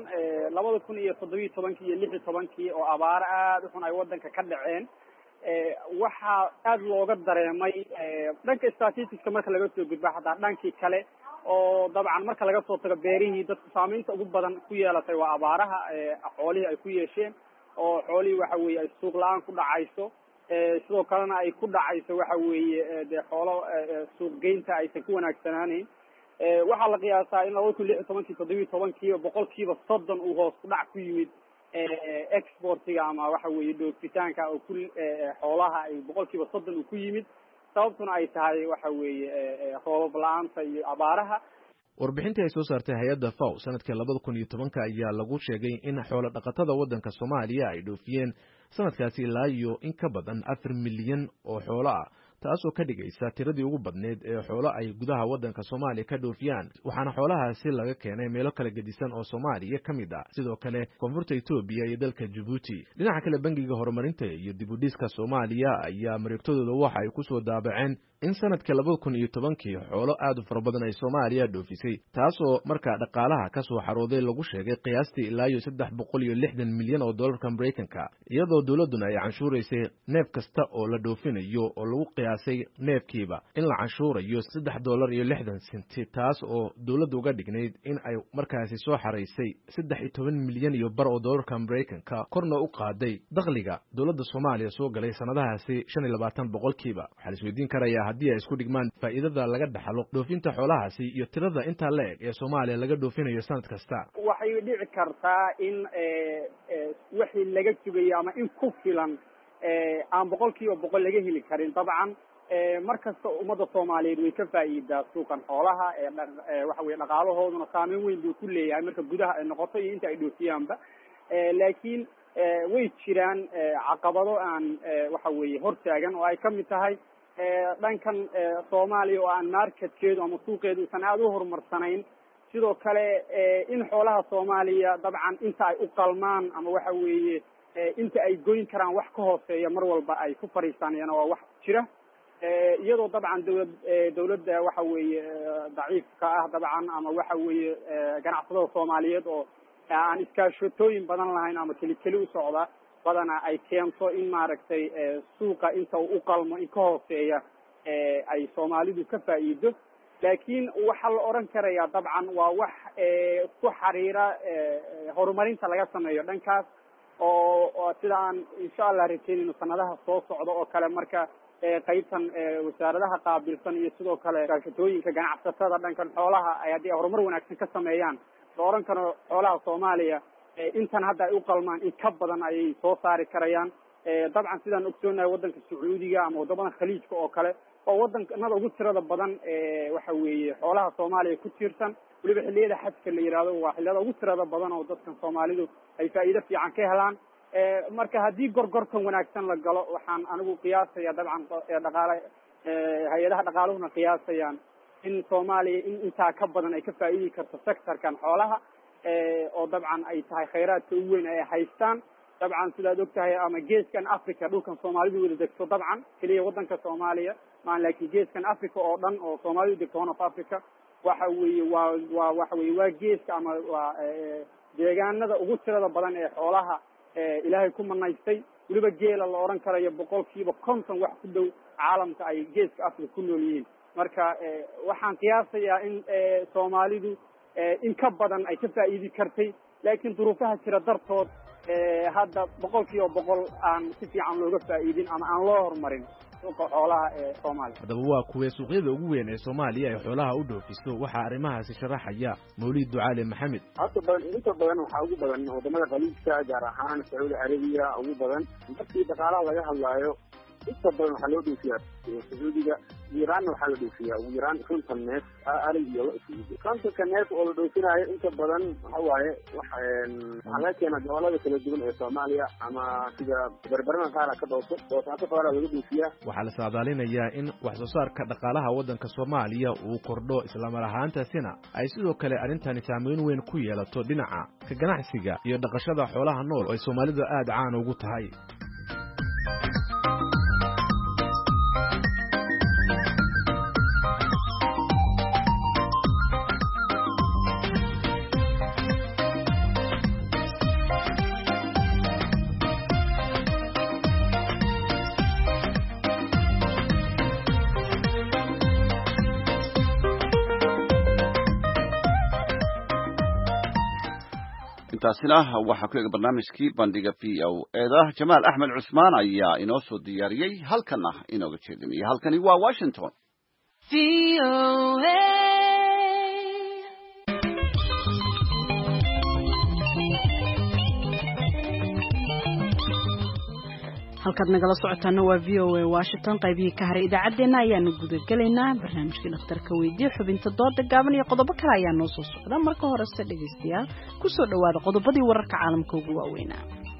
2017 iyo 16 oo abaaro aad u xun ay waddanka ka dhaceen waxaa aad looga dareemay dhanka statisticska marka laga soo gudba hataa dhankii kale oo dabcan marka laga soo tago beerihii dadku saameynta ugu badan ku yeelatay waa abaaraha xoolihii ay ku yeesheen oo xoolihii waxa weeye ay suuq la-aan ku dhacayso sidoo kalena ay ku dhacayso waxa weeye dee xoolo suuq geynta aysan ku wanaagsanaaneyn waxaa la qiyaasaa in 2016 boqolkiiba 30 uu hoos ku dhac ku yimid exportiga ama waxa weeye dhoofitaanka oo ku xoolaha ay boqolkiiba 30 uu ku yimid sababtuna ay tahay waxa weeye roobab la-aanta iyo abaaraha warbixintii ay soo saartay hay-adda FAO sanadkii 2010 ayaa lagu sheegay in xoolo dhaqatada waddanka Soomaaliya ay dhoofiyeen sanadkaasi ilaa iyo in ka badan 4 milyan oo xoolo ah taasoo ka dhigaysa tiradii ugu badneed ee xoolo ay gudaha waddanka Soomaaliya ka dhoofiyaan waxaana xoolahaasi laga keenay meelo kala gedisan oo Soomaaliya ka mid ah sidoo kale koonfurta Itoobiya iyo dalka Djibouti dhinaca kale bangiga horumarinta iyo dib u dhiska Soomaaliya ayaa mareegtooda waxa ay ku soo daabaceen in sanadkii 2010 xoolo aad u fara badan ay Soomaaliya dhoofisay taasoo markaa dhaqaalaha ka soo xarooday lagu sheegay qiyaastii ilaa iyo 360 milyan oo dollarka Mareykanka iyadoo dawladuna ay canshuuraysay neef kasta oo la dhoofinayo oo lagu qiyaasay neefkiiba in la canshuurayo $3.60 taas oo dawladdu uga dhignayd in ay markaasi soo xaraysay 13 milyan iyo bar oo dollarka Mareykanka korna u qaaday dakhliga dawladda Soomaaliya soo galay sanadahaasi 25% waxa la isweydiin karayaa haddii ay isku dhigmaan faa'iidada laga dhaxlo dhoofinta xoolahaasi iyo tirada inta leeg ee Soomaaliya laga dhoofinayo sanad kasta waxay dhici kartaa in wixii laga sugayo ama in ku filan aan 100% laga heli karin dabcan markasta ummadda Soomaaliyeed way ka faa'iidaa suuqan xoolaha waxa weeye dhaqaalahooduna saameyn weyn buu ku leeyahay marka gudaha ay noqoto iyo inta ay dhoofiyaanba laakiin way jiraan caqabado aan waxa weeye hortaagan oo ay ka mid tahay dhankan Soomaaliya oo aan marketkeedu ama suuqeedu isan aad u horumarsanayn sidoo kale in xoolaha Soomaaliya dabcan inta ay u qalmaan ama waxa weeye inta ay goyn karaan wax ka hooseeya mar walba ay ku fariisanayaan waa wax jira iyadoo dabcan dawladda waxa weeye daciifka ah dabcan ama waxa weeye ganacsatada Soomaaliyeed oo aan iskaashatooyin badan lahayn ama keli u socda badana ay keento in maaragtay suuqa inta uu qalmo in ka hooseeya ay Soomaalidu ka faa'iido laakiin waxa la oran karayaa dabcan waa wax ku xariira horumarinta laga sameeyo dhankaas oo sida aan insha Allah rajaynayno sanadaha soo socda oo kale marka qaybtan wasaaradaha qaabilsan iyo sidoo kale iskaashatooyinka ganacsatada dhankan xoolaha ay hadii horumar wanaagsan ka sameeyaan oran karo xoolaha Soomaaliya intan hadda ay u qalmaan in ka badan ay soo saari karayaan dabcan sidaan ogsoonahay waddanka Sacuudiga ama wadamada Khaliijka oo kale oo waddanada ugu tirada badan waxa weeye xoolaha Soomaaliya ku tiirsan waliba xilliyada xajka la yiraahdo waa xilliyada ugu tirada badan oo dadkan Soomaalidu ay faa'iido fiican ka helaan marka haddii gorgortan wanaagsan la galo waxaan anigu qiyaasaya dabcan dhaqaale hay'adaha dhaqaaluhuna qiyaasayaan in Soomaaliya in inta ka badan ay ka faa'iidi karto sectorkan xoolaha oo dabcan ay tahay kheyraadka ugu weyn ay haystaan dabcan sidaad ogtahay ama geeskan Afrika dhulkan Soomaalidu wada degto dabcan kaliya waddanka Soomaaliya maan laakiin geeskan Afrika oo dhan oo Soomaalidu degto Horn of Africa waxa weeye waxa weeye waa geeska ama waa deegaanada ugu tirada badan ee xoolaha ilaahay ku manaystay waliba geela la oran karayo 50% wax ku dhow caalamka ay geeska Afrika ku nool yihiin marka waxaan qiyaasayaa in Soomaalidu in ka badan ay ka faa'iidi kartay laakiin duruufaha jira dartood hadda 100% aan si fiican looga faa'iidin ama aan loo horumarin suuqa xoolaha ee Soomaaliya hadaba waa kuwee suuqyada ugu weyn ee Soomaaliya ay xoolaha u dhoofiso waxa arrimahaasi sharaxaya Mawlid Ducaale Maxamed inta badan waxa ugu badan wadamada Khaliijka gaar ahaan Saudi Arabia ugu badan markii dhaqaalaha laga hadlayo inta badan waxa loo dhoofiyaa Sacuudiga Iran waxa la dhoofiyaa Iran kuntan neef ariga loo dhoofiyaa kuntan neef oo la dhoofinayo inta badan waxa waaye waxa la keenaa gobolada kala duwan ee Soomaaliya ama sida barbarana qaar ka dhooso oo taasoo kale lagu dhoofiyaa waxa la saadaalinayaa in wax soo saarka dhaqaalaha waddanka Soomaaliya uu kordho isla mar ahaantaasina ay sidoo kale arintani saameyn weyn ku yeelato dhinaca ka ganacsiga iyo dhaqashada xoolaha nool oo ay Soomaalidu aad caan ugu tahay intaasina waxa ku eeg barnaamijkii bandhiga VOA Jamaal Axmed Cusmaan ayaa inoo soo diyaariyay halkana inooga jeedinaya halkani waa Washington halkaad nagala socotaana waa VOA Washington qaybihii ka haray idaacadeena ayaanu gudagalaynaa barnaamijkii dhakhtarka weydiiyo xubinta dooda gaaban iyo qodobo kale ayaa noo soo socda marka horese dhegaystayaal ku soo dhawaada qodobadii wararka caalamka ugu waaweynaa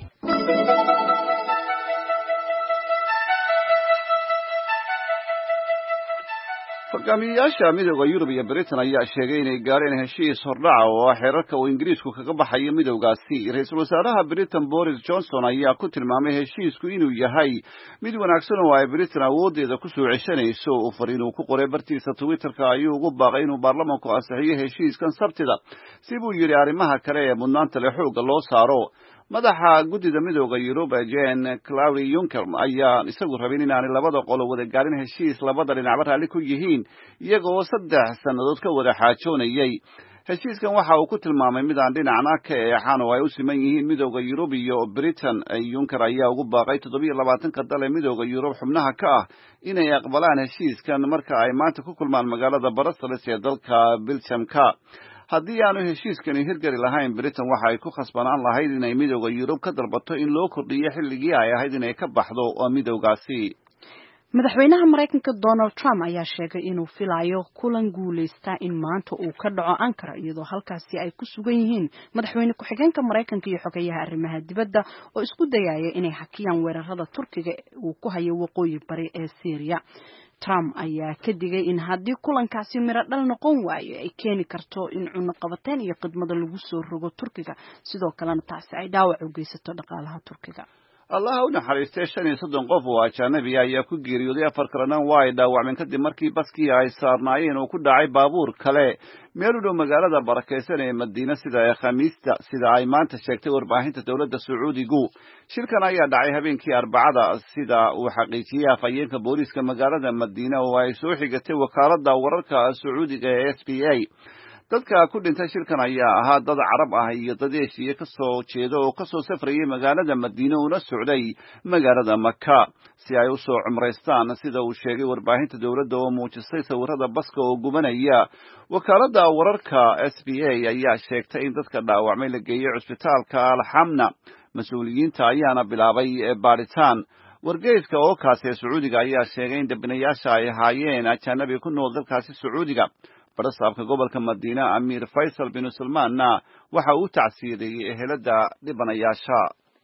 hogaamiyayaasha midowda Yurub iyo Britain ayaa sheegay inay gaareen heshiis hordhac oo xeerarka uu Ingiriisku kaga baxayo midowgaasi. Ra'iisul Wasaaraha Britain Boris Johnson ayaa ku tilmaamay heshiisku inuu yahay mid wanaagsan oo ay Britain awoodeeda ku soo ceshanayso. Fariin uu ku qoray bartiisa Twitter-ka ayuu ugu baaqay inuu baarlamaanku ansixiyo heshiiskan Sabtida si buu yiri arrimaha kale ee mudnaanta leh xooga loo saaro. madaxa guddida midowda Yurub Jean-Claude Juncker ayaa isagu rabin inaanay labada qolo wada gaarin heshiis labada dhinacba raalli ku yihiin iyagoo 3 sannadood ka wada xaajoonayay. heshiiskan waxa uu ku tilmaamay mid aan dhinacna ka eexan oo ay u siman yihiin midowda Yurub iyo Britain. Juncker ayaa ugu baaqay 27 dal ee midowda Yurub xubnaha ka ah inay aqbalaan heshiiskan marka ay maanta ku kulmaan magaalada Brussels ee dalka Belgium-ka. haddii aanu heshiiskani hirgeli lahayn Britain waxa ay ku khasbanaan lahayd inay midowda Yurub ka dalbato in loo kordhiyo xilligii ay ahayd inay ka baxdo midowgaasi. madaxweynaha Mareykanka Donald Trump ayaa sheegay inuu filayo kulan guuleysta in maanta uu ka dhaco Ankara iyadoo halkaasi ay ku sugan yihiin madaxweyne ku-xigeenka Mareykanka iyo xogayaha arrimaha dibadda oo isku dayaya inay hakiyaan weerarada Turkiga uu ku hayo waqooyi bari ee Syria. Trump ayaa ka digay in haddii kulankaasi miro dhal noqon waayo ay keeni karto in cunaqabateyn iyo khidmado lagu soo rogo Turkiga sidoo kalena taasi ay dhaawac u geysato dhaqaalaha Turkiga. Allah u naxariistay 35 qof oo ajnabi ayaa ku geeriyooday 4 kalena waa ay dhaawacmeen kadib markii baskii ay saarnaayeen oo ku dhacay baabuur kale meel u dhow magaalada barakeysan ee Madiina sida Khamiista sida ay maanta sheegtay warbaahinta dawladda Sacuudigu. shilkan ayaa dhacay habeenkii Arbacada sida uu xaqiijiyay afhayeenka booliiska magaalada Madiina oo ay soo xigatay wakaaladda wararka Sacuudiga ee SPA. dadka ku dhintay shilkan ayaa ahaa dad Carab ah iyo dad Eeshiya ka soo jeeda oo ka soo safrayay magaalada Madiina una socday magaalada Makka si ay u soo cumreystaan sida uu sheegay warbaahinta dawladda oo muujisay sawirada baska oo gubanaya. wakaaladda wararka SPA ayaa sheegtay in dadka dhaawacmay la geeyay cusbitaalka Al-Hamna. mas'uuliyiinta ayaana bilaabay baaritaan. wargeyska oo kaasi Sacuudiga ayaa sheegay in dambinayaasha ay ahaayeen ajnabi ku nool dalkaasi Sacuudiga. barasaabka gobolka Madiina Amir Faisal bin Salmanna waxa uu tacsiiriyay ehelada dhibanayaasha.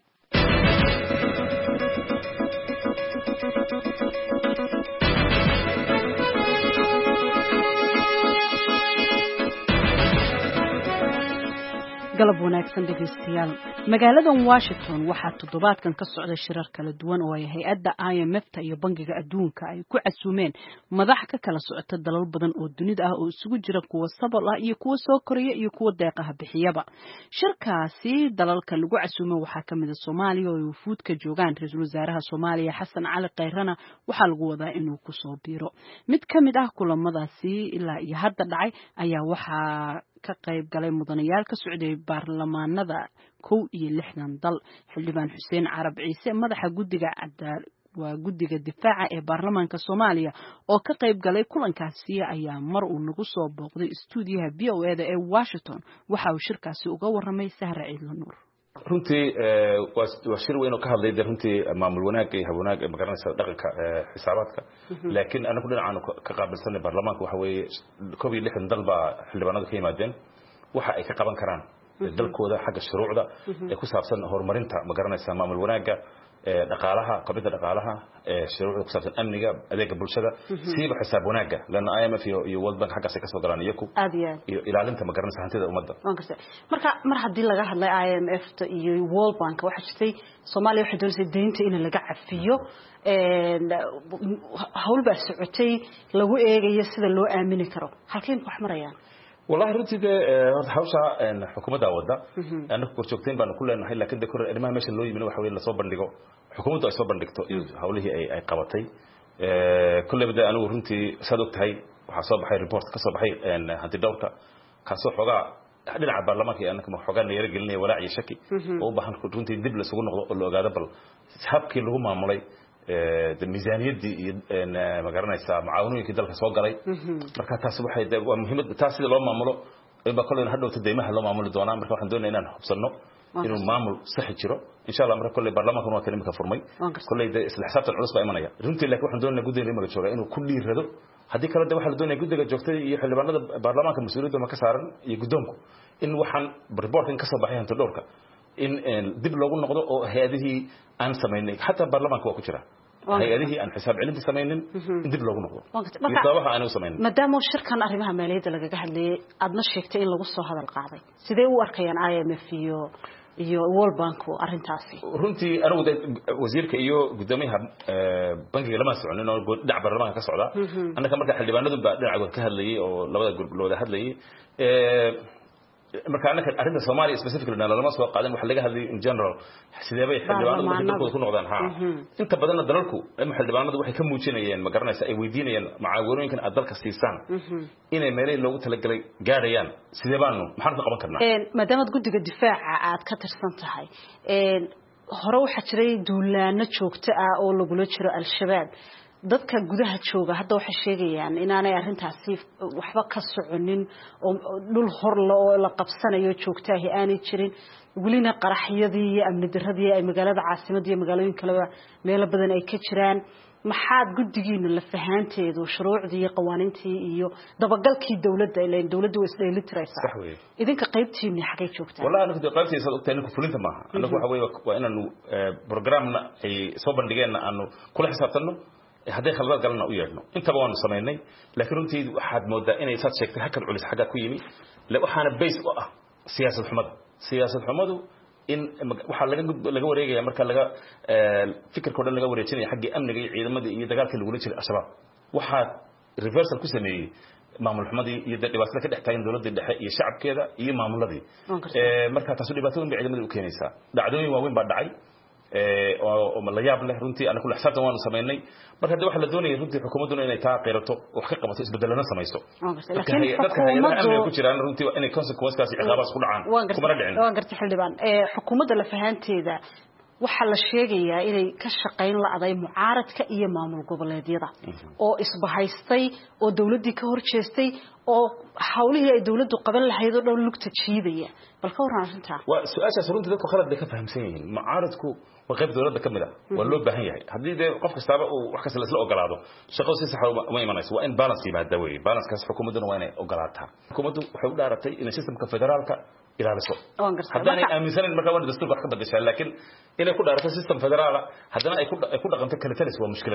galab wanaagsan dhegeystayaal magaaladan Washington waxaa toddobaadkan ka socda shirar kala duwan oo ay hay'adda IMF-ta iyo bangiga adduunka ay ku casuumeen madax ka kala socota dalal badan oo dunida ah oo isugu jira kuwa sabol ah iyo kuwa soo koraya iyo kuwa deeqaha bixiyaba. shirkaasi dalalka lagu casuumay waxaa ka mid ah Soomaaliya oo wufuud ka joogaan ra'iisul wasaaraha Soomaaliya Xasan Cali Khayrana waxaa lagu wadaa inuu ku soo biiro. mid ka mid ah kulamadaasi ilaa iyo hadda dhacay ayaa waxaa ka qayb galay mudanayaal ka socday baarlamaanada 61 dal. xildhibaan Xuseen Carab Ciise madaxa guddiga difaaca ee baarlamaanka Soomaaliya oo ka qayb galay kulankaasi ayaa mar uu nagu soo booqday stuudiyaha VOA-da ee Washington waxa uu shirkaasi uga waramay Sahra Ciidla Nuur. runtii waa shir weyn oo ka hadlay runtii maamul wanaag iyo hab wanaag ma garanaysa dhaqanka xisaabaadka laakiin anagu dhinacaan ka qaabilsanay baarlamaanka waxa weeye 16 dal baa xildhibaanadu ka yimaadeen waxa ay ka qaban karaan dalkooda xagga shuruucda ee ku saabsan horumarinta ma garanaysa maamul wanaaga dhaqaalaha qabida dhaqaalaha shuruucda ku saabsan amniga adeega bulshada siiba xisaab wanaaga lana IMF iyo World Bank xaggaas ka soo galaan iyagu iyo ilaalinta ma garanaysa hantida ummadda. marka mar hadii laga hadlay IMF-ta iyo World Bank waxa jirtay Soomaaliya waxay doonaysaa deynta in laga cafiyo hawl baa socotay lagu eegayo sida loo aamini karo halkeen wax marayaan. والله runtii hawsha xukuumadda wada anagu korjoogteen baan ku leenahay laakiin de kor arrimaha meesha loo yimid waxa weeye la soo bandhigo xukuumaddu ay soo bandhigto hawlihii ay qabatay kulleeyda anigu runtii sadogtahay waxa soo baxay report ka soo baxay hanti dhawrka ka soo xogaa dhinaca baarlamaanka anaga ma xogaa neeyr gelinay walaac iyo shaki oo u baahan runtii dib la isugu noqdo oo la ogaado bal habkii lagu maamulay miisaaniyadii iyo ma garanaysa macaawinooyinkii dalka soo galay marka taas waxay waa muhiimad taas sida loo maamulo ba kulleen hadhowta deymaha loo maamuli doonaa marka waxaan doonaynaa inaan hubsano inuu maamul sax jiro insha Allah marka kullee baarlamaanku waa kalimka furmay kullee isla xisaabtan culus baa imanaya runtii laakiin waxaan doonaynaa guddiga imaga jooga inuu ku dhiirado haddii kale waxa la doonayaa guddiga joogtada iyo xildhibaanada baarlamaanka mas'uuliyadda ma ka saaran iyo guddoonku in waxaan reporting ka soo baxay hanti dhowrka in dib loogu noqdo oo hay'adihii aan sameynay xataa baarlamaanka waa ku jira hay'adihii aan xisaab celinta sameeynin in dib loogu noqdo sababaha aan u sameeynin maadaama shirkan arrimaha maaliyadda lagaga hadlayay aadna sheegtay in lagu soo hadal qaaday sidee u arkayaan IMF iyo World Bank arintaasi runtii anigu wasiirka iyo gudoomiyaha bankiga lama soconin oo dhinaca baarlamaanka ka socda annaka marka xildhibaanadu baa dhinaca ka hadlayay oo labada group looda hadlayay marka annaka arinta Soomaaliya specifically lama soo qaadan wax laga hadlay in general sidee bay xildhibaanadu ku noqdaan inta badan dalalku ama xildhibaanadu waxay ka muujinayeen ma garanaysa ay weydiinayaan macaawinooyinkan aad dalka siisaan inay meelay loogu talagalay gaarayaan sidee baanu maxaan ka qaban karnaa maadaama guddiga difaaca aad ka tirsan tahay hore waxa jiray duulaano joogto ah oo lagula jiro al-shabaab dadka gudaha jooga hadda waxay sheegayaan inaanay arintaasi waxba ka soconin oo dhul hor la qabsanayo joogtaahi aanay jirin wulina qaraxyadii iyo amni daradii ay magaalada caasimadda iyo magaalooyin kale meel badan ay ka jiraan maxaad guddigiina la fahanteedu shuruucdii iyo qawaaniintii iyo dabagalkii dawladda ilaa dawladdu way isdheelitiraysaa idinka qaybtiina xagee joogtaa wallahi anigu qaybtiisa ogtahay ku fulinta maaha anigu waxa weeye waa inaanu programna ay soo bandhigeen aanu kula xisaabtano haddii khalad galna u yeedno intaba waanu sameynay laakiin runtii waxaad moodaa inay saad sheegtay hakad culis xagga ku yimi waxaana base u ah siyaasad xumadu in waxa laga wareegaya marka laga fikirkooda laga wareejinaya xagga amniga iyo ciidamada iyo dagaalka lagu jiray ashabaab waxa reversal ku sameeyay maamul xumadii iyo dhibaatada ka dhaxtayn dawladda dhexe iyo shacabkeeda iyo maamuladii marka taas dhibaatooyin bay ciidamada u keenaysaa dhacdooyin waaweyn baa dhacay oo la yaab leh runtii anagu la xisaabtan waanu sameynay marka waxa la doonayay runtii xukuumaduna inay taa qeerato wax ka qabato isbedelana samayso dadka hay'adaha amniga ku jiraan runtii inay consequences ciqaabaas ku dhacaan kuma dhicin waa gartay xildhibaan xukuumadda la fahanteeda waxa la sheegayaa inay ka shaqayn la'aday mucaaradka iyo maamul goboleedyada oo isbahaystay oo dawladii ka horjeestay oo hawlihii ay dawladdu qaban lahayd oo dhan lugta jiidaya bal ka waran arinta waa su'aashaas runtii dadku khalad bay ka fahamsan yihiin mucaaradku waa qayb dawladda ka mid ah waa loo baahan yahay haddii de qof kastaba uu wax kasta la isla ogolaado shaqadu si sax uma imanayso waa in balance yimaada weeye balanskaas xukuumadduna waa inay ogolaataa xukuumaddu waxay u dhaaratay in systemka federaalka ilaaliso haddaanay aaminsanin markaa waa dastuurka wax ka bedeshaa laakiin inay ku dhaarato system federaala haddana ay ku dhaqanto kala talis waa mushkilad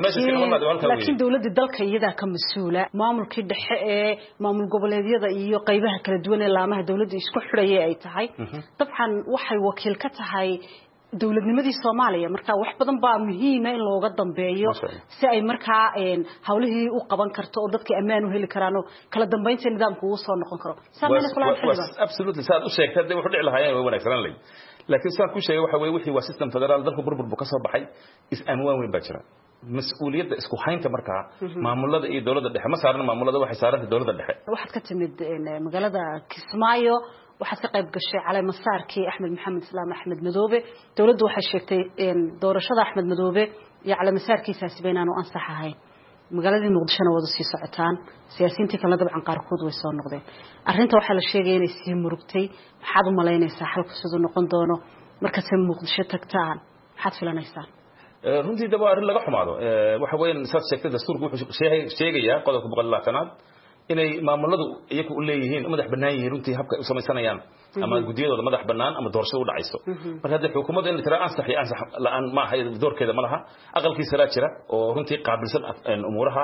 laakiin dawladda dalka iyadaa ka mas-uula maamulkii dhexe ee maamul goboleedyada iyo qaybaha kala duwan ee laamaha dawladda isku xidhaya ay tahay dabcan waxay wakiil ka tahay dawladnimadii Soomaaliya marka wax badan baa muhiim ah in looga dambeeyo si ay markaa hawlihii u qaban karto oo dadka ammaan u heli karaan oo kala dambeynta nidaamku uu soo noqon karo absolutely saad u sheegtay wuxuu dhici lahaayeen way wanaagsan leh laakiin saan ku sheegay waxa weeye wixii waa system federaal dalku burbur ka soo baxay is-amwaan weyn baa jira mas'uuliyadda isku haynta markaa maamulada iyo dawladda dhexe ma saaran maamulada waxay saaran dawladda dhexe waxaad ka timid magaalada Kismaayo waxaad ka qayb gashay calay masaarkii Axmed Maxamed Islaam Axmed Madoobe dawladdu waxay sheegtay doorashada Axmed Madoobe iyo calay masaarkiisaasi beenaanu ansax ahayn magaaladii Muqdisho wada sii socotaan siyaasiyiintii kala dabcan qaarkood way soo noqdeen arrinta waxa la sheegay inay sii murugtay maxaad u malaynaysaa xalku sidoo noqon doono marka ay Muqdisho tagtaan maxaad filanaysaa runtii daba arrin laga xumaado waxa weeyaan saad sheegtay dastuurku wuxuu sheegayaa qodobka 120aad inay maamuladu iyagu u leeyihiin madax banaan yihiin runtii habka ay samaysanayaan ama gudiyadooda madax banaan ama doorashada u dhacayso marka hadda xukuumadda in tira ansax la'aan ma aha doorkeeda ma laha aqalkiisa la jira oo runtii qaabilsan umuuraha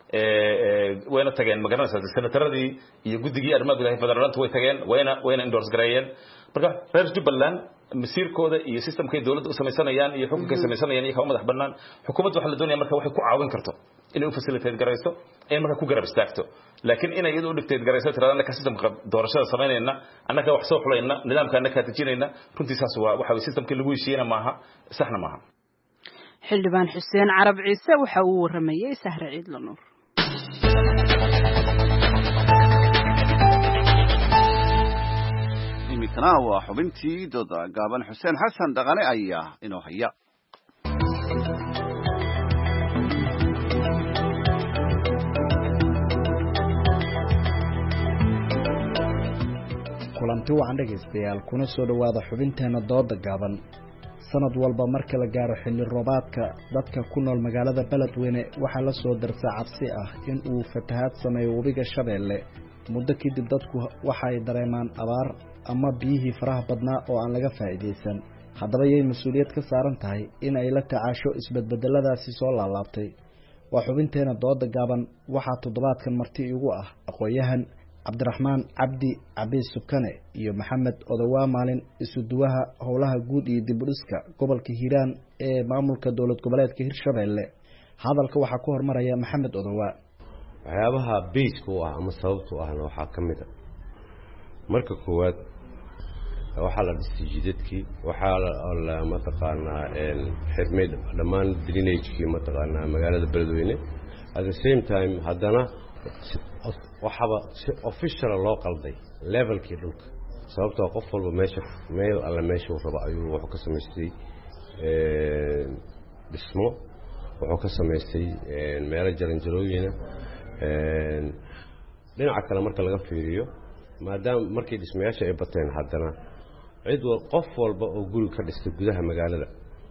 wayna tageen magaranaysa senataradii iyo guddigii arrimaha gudaha federaalka way tageen wayna endorse gareeyeen marka reer Jubbaland masiirkooda iyo systemkay dawladda u samaysanayaan iyo xukunkay samaysanayaan iyo madax banaan xukuumaddu waxa la doonayaa marka waxay ku caawin karto inay u facilitate garayso ay marka ku garab istaagto laakiin inay iyadu u dhigteed garayso tiraadana ka systemka doorashada sameynayna annaka wax soo xulayna nidaamka annaka tajinayna runtii saas waxa way systemka lagu heshiiyana maaha saxna maaha xildhibaan Xuseen Carab Ciise waxa uu waramayay Sahra Ciid Lanuur imikana waa xubintii dooda gaaban Xuseen Xasan Dhaqane ayaa inoo haya kulanti wacan dhegaystayaal kuna soo dhowaada xubinteena dooda gaaban sanad walba marka la gaaro xilli roobaadka dadka ku nool magaalada beledweyne waxaa la soo darsaa cabsi ah in uu fatahaad sameeyo webiga Shabeelle muddo kadib dadku waxay dareemaan abaar ama biyihii faraha badnaa oo aan laga faa'iideysan haddaba yay mas'uuliyad ka saaran tahay in ay la tacaasho isbedbedeladaasi soo laalaabtay waa xubinteena dooda gaaban waxaa toddobaadkan marti igu ah aqoonyahan Cabdiraxmaan Cabdi Cabiis Subkane iyo Maxamed Odawaa Maalin isuduwaha howlaha guud iyo dib u dhiska gobolka Hiiraan ee maamulka dowlad goboleedka Hirshabeelle hadalka waxaa ku hormaraya Maxamed Odawaa waxyaabaha base-ku ah ama sababtu ahna waxaa ka mid ah marka koowaad waxaa la dhisay jidadkii waxaa la mataqaanaa xirmay dhammaan drainage-kii mataqaanaa magaalada beledweyne at the same time haddana waxaba si official loo qalday levelkii dhulka sababtoo qof walba meel alla meesha uu rabo ayuu wuxuu ka samaystay dhismo wuxuu ka samaystay meelo jaranjarooyina dhinaca kale marka laga fiiriyo maadaama markii dhismayaasha ay bateen haddana qof walba oo guri ka dhistay gudaha magaalada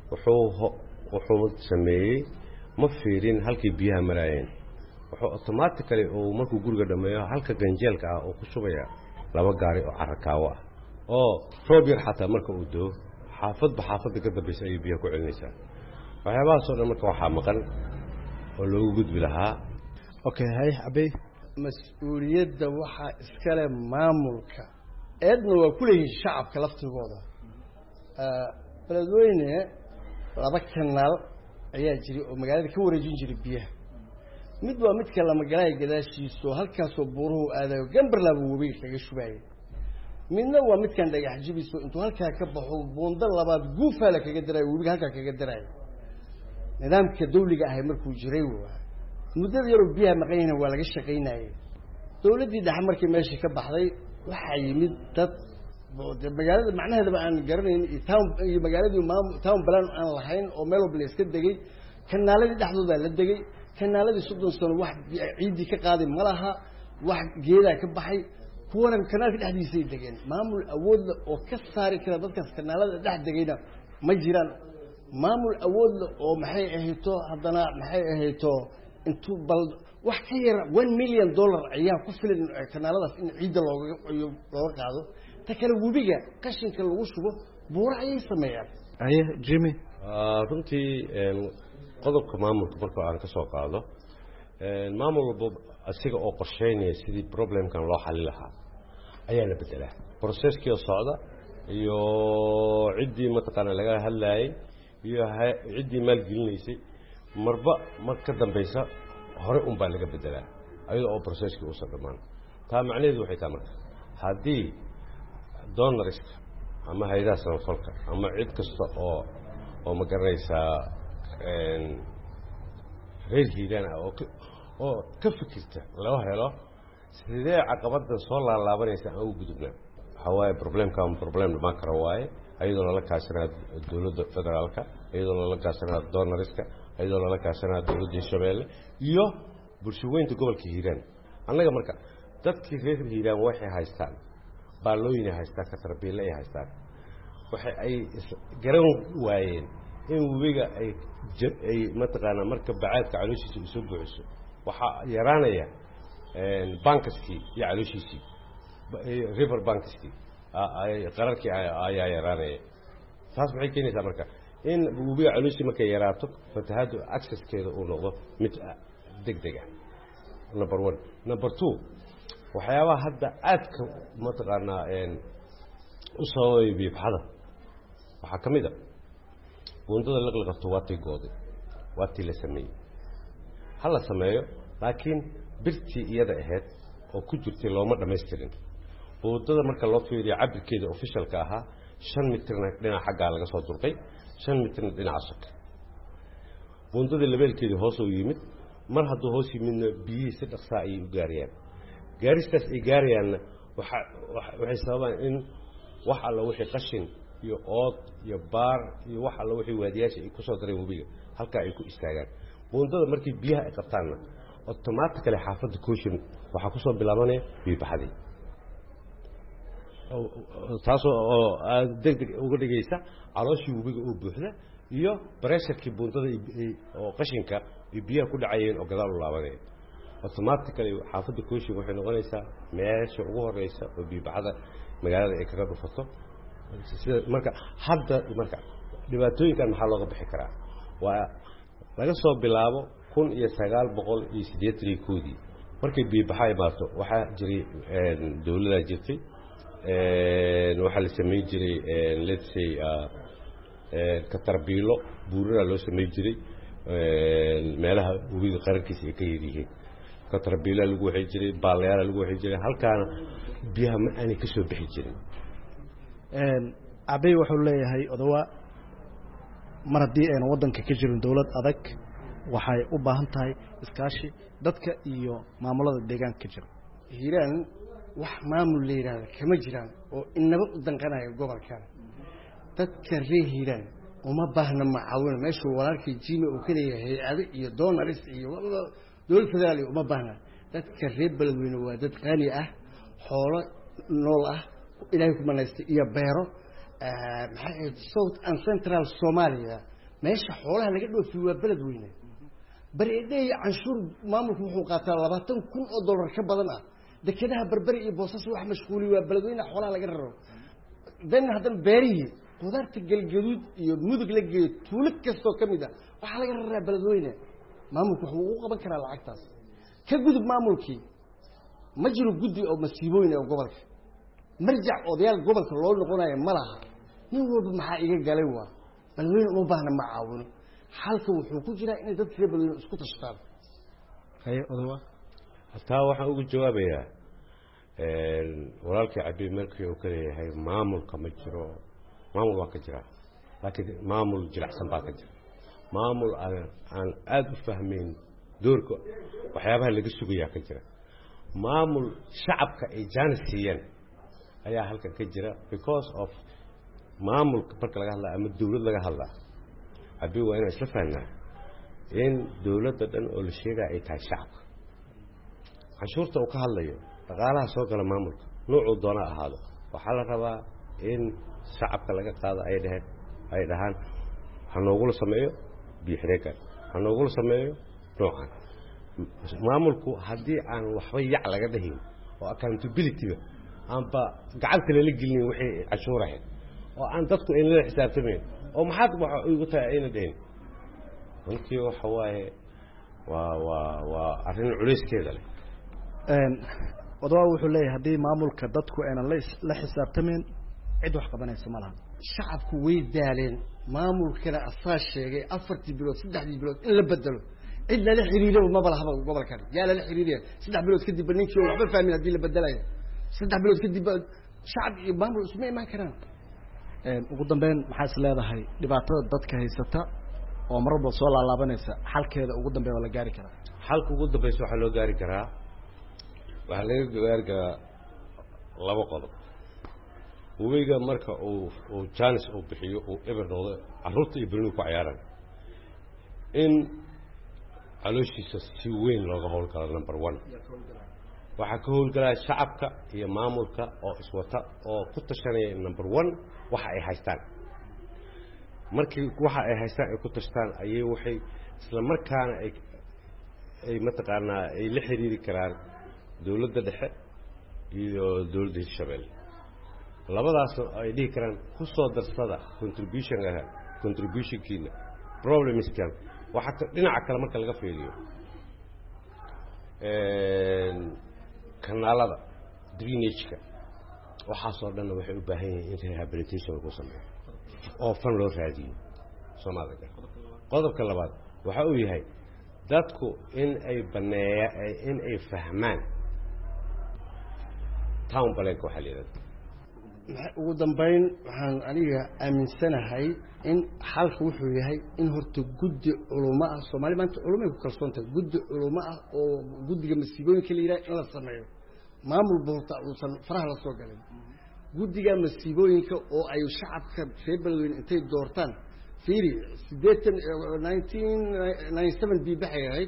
wuxuu sameeyey ma fiirin halkii biyaha maraayeen wuxuu automatically oo markuu guriga dhameeyo halka ganjeelka ah oo ku shubaya laba gaari oo carakaawo ah oo roob yar xataa marka uu doo xaafadda ka dambaysa ayay biyaha ku celinaysaa waxyaabahaas oo dhan marka waxaa maqan oo loogu gudbi lahaa okay hay abay mas'uuliyadda waxaa iskale maamulka eedna waa ku leeyihiin shacabka laftigooda beledweyne laba kanaal ayaa jiray oo magaalada ka wareejin jiray biyaha mid waa midka lama galay gadaashiiso halkaasoo buuruhu aadayo gambarlaaba webiga kaga shubaayay midna waa midkan dhagax jibiso intuu halkaa ka baxo buundo labaad guufaala kaga daraayo webiga halkaa kaga daraayo nidaamka dawliga ahay markuu jiray waa muddada yaroo biyaha maqanyana waa laga shaqaynayay dawladdii dhexe markii meeshii ka baxday waxaa yimid dad magaalada macnaheedaba aan garanayn iyo magaaladii town plan aan lahayn oo meel walba la iska degay kanaaladii dhexdoodaa la degay kanaaladii 30 sano wax ciidii ka qaaday ma laha wax geedaa ka baxay kuwana kanaalka dhexdiisay degeen maamul awood oo ka saari kara dadkaas kanaalada dhex degayna ma jiraan maamul awood oo maxay ahayto haddana maxay ahayto intuu bal wax ka yar $1 million ayaa ku filan kanaaladaas in ciidda looga qaado ta kale webiga qashinka lagu shubo buura ayay sameeyaan aye Jimmy runtii qodobka maamulka marka aan ka soo qaado maamul walba asiga oo qorsheynaya sidii problemkan loo xalin lahaa ayaa la bedelaa processkii socda iyo ciddii mataqaana laga hadlayay iyo ciddii maalgelinaysay mar ka dambaysa hore un baa laga bedelaa ayadoo oo processkii uusan dhammaan taa macnaheedu waxay tahay marka haddii donorska ama hay'adaha samafalka ama cid kasta oo ma garanaysaa reer hiiraan ah oo ka fikirta loo helo sidee caqabadan soo laalaabanaysa aan u gudubnaa waxaa waaye problem dhamaan kara waaye ayadoo lala kaashanaa dowladda federaalka iyadoo lala kaashanaa donorska iyadoo lala kaashanaa dowladda Hirshabeelle iyo bulshooyinka gobolka Hiiraan annaga marka dadkii reer Hiiraan waxay haystaan baalooyin haystaan ka tarbiile ay haystaan waxa ay garan waayeen in webiga ay mataqaana marka bacaadka calooshiisa soo buuxiso waxa yaraanaya bankiskii iyo calooshiisii river bankiskii ay qararkii ayaa yaraanaya taas waxay keenaysaa marka in webiga calooshiisa markay yaraato fatahaadu accesskeeda uu noqdo mid degdeg ah number 1 number 2 waxyaabaha hadda aadka mataqaana u sababay biibxada waxaa ka mid ah buundada liqliqato waatii gooday waatii la sameeyey ha la sameeyo laakiin birtii iyada ahayd oo ku jirtay looma dhammaystirin buundada marka loo fiiriyo cabirkeeda officialka ahaa 5 mitirna dhinaca xaggaa laga soo durqay 5 mitirna dhinaca soke buundada levelkeeda hoos u yimid mar hadduu hoos yimidna biyihii si dhaqsaa ayay u gaarayaan gaaristaas ay gaarayaanna waxay sababaan in wax alla wixii qashin iyo ood iyo baar iyo wax alla wixii waadiyaasha ay ku soo dareen webiga halkaa ay ku istaagaan buundada markii biyaha ay qabtaanna automatically xaafadda kooshin waxaa ku soo bilaabanaya biyo baxadii taasoo oo degdeg uga dhigaysa calooshii webiga oo buuxda iyo pressurkii buundada oo qashinka iyo biyaha ku dhacayeen oo gadaal u laabanaya automatically xaafadda kooshin waxay noqonaysaa meesha ugu horeysa oo biibacada magaalada ay kaga dhufato sida marka hadda marka dhibaatooyinkan maxaa looga bixi karaa waa laga soo bilaabo 1980 markay biibaxa imaato waxaa jiray dawladda jirtay waxaa la sameyn jiray let's say katarbiilo buurada loo sameyn jiray meelaha webiga qarankiisa ay ka yihiin katarbiila lagu waxay jiray baalayaal lagu waxay jiray halkaana biyaha ma aanay ka soo bixi jirin abay wuxuu leeyahay odawa mar haddii ayna waddanka ka jirin dawlad adag waxay u baahan tahay iskaashi dadka iyo maamulada deegaanka ka jira hiiraan wax maamul la yidhaahda kama jiraan oo inaba u danqanayo gobolkan dadka reer hiiraan uma baahna macaawin meeshuu walaalkii jimi uu ka leeyahay hay-ado iyo donaris iyo dowlad federaal uma baahna dadka reer beledweyne waa dad qani ah xoolo nool ah ilaahay ku manaystay iyo beero maxay ahayd south and central Somalia meesha xoolaha laga dhoofiyo waa beledweyne bareedey canshuur maamulku wuxuu qaataa $20,000 ka badan ah dekedaha berberi iyo boosas wax mashquuli waa beledweyne xoolaha laga raro dan hadan beerihi qudaarta galgaduud iyo mudug la geeyo tuulo kasto kamid ah waxa laga raraa beledweyne maamulku wuxuu u qaban karaa lacagtaas ka gudub maamulkii ma jiro guddi oo masiibooyin ee gobolka marjac odayaal gobolka loo noqonayo ma laha nin walba maxaa iga galay waa beledweyne uma baahna macaawino halka wuxuu ku jiraa inay dadka reer beledweyne isku tashtaan haye odawa hataa waxaan ugu jawaabayaa walaalkii cabdi markii uu ka leeyahay maamulka ma jiro maamul waa ka jira laakiin maamul jilicsan baa ka jira maamul aan aad u fahmeyn doorka waxyaabaha laga sugayaa ka jira maamul shacabka ay jaanis siiyeen ayaa halkan ka jira because of maamulka marka laga hadlaa ama dawlad laga hadlaa cabdi waa inaan isla fahnaa in dawladda dhan oo la sheegaa ay tahay shacabka canshuurta uu ka hadlayo dhaqaalaha soo gala maamulka noocuu doona ahaado waxaa la rabaa in shacabka laga qaado ay dhahaan ha noogula sameeyo biixreegan ha noogula sameeyo noocan maamulku haddii aan waxba yac laga dhahin oo accountability-ga aanba gacanta lala gelin wixii cashuur ahayd oo aan dadku in la xisaabtamayn oo maxaad waxa ugu tahay ayna dhahin runtii waxa waaye waa arrin culeyskeeda leh odawa wuxuu leeyahay haddii maamulka dadku aynan la xisaabtamayn cid wax qabanaysa ma laha shacabku way daaleen maamulkana asaa sheegay 4 bilood 3 bilood in la bedelo cid lala xiriiro ma balahaba gobolkan yaa lala xiriiriyo 3 bilood kadib ninkii waxba fahmin hadii la bedelayo 3 bilood kadib shacab iyo maamul isma iman karaan ugu dambeyn maxaa is leedahay dhibaatada dadka haysata oo marba soo laalaabanaysa xalkeeda ugu dambeyn waa la gaari karaa xalka ugu dambeeyay waxa loo gaari karaa waxa laga gaari karaa laba qodob webiga marka uu chance uu bixiyo uu eber noqdo carruurta iyo bariinu ku ciyaaraan in calooshiisa si weyn looga howlgalo number 1 waxaa ka howlgalaya shacabka iyo maamulka oo iswata oo ku tashanaya number 1 waxa ay haystaan markii waxa ay haystaan ay ku tashtaan ayay waxay isla markaana ay mataqaanaa ay la xiriiri karaan dawladda dhexe iyo dawladda Hirshabelle labadaas ay dhigi karaan ku soo darsada contribution-kiina problemskan waxa dhinaca kale marka laga fiiriyo kanaalada drainage-ka waxaasoo dhan waxay u baahan yihiin in rehabilitation lagu sameeyo oo fan loo raadiyo Soomaaliga qodobka labaad waxa uu yahay dadku in ay fahmaan town planning waxa la yiraahdo ugu dambeyn waxaan aniga aaminsanahay in xalku wuxuu yahay in horta guddi culimo ah Soomaali maanta culimo ku kalsoonta guddi culimo ah oo guddiga masiibooyinka la yiraahdo in la sameeyo maamul boorta uusan faraha la soo galin guddiga masiibooyinka oo ay shacabka reer beledweyne intay doortaan fiiri 1997 bii baxay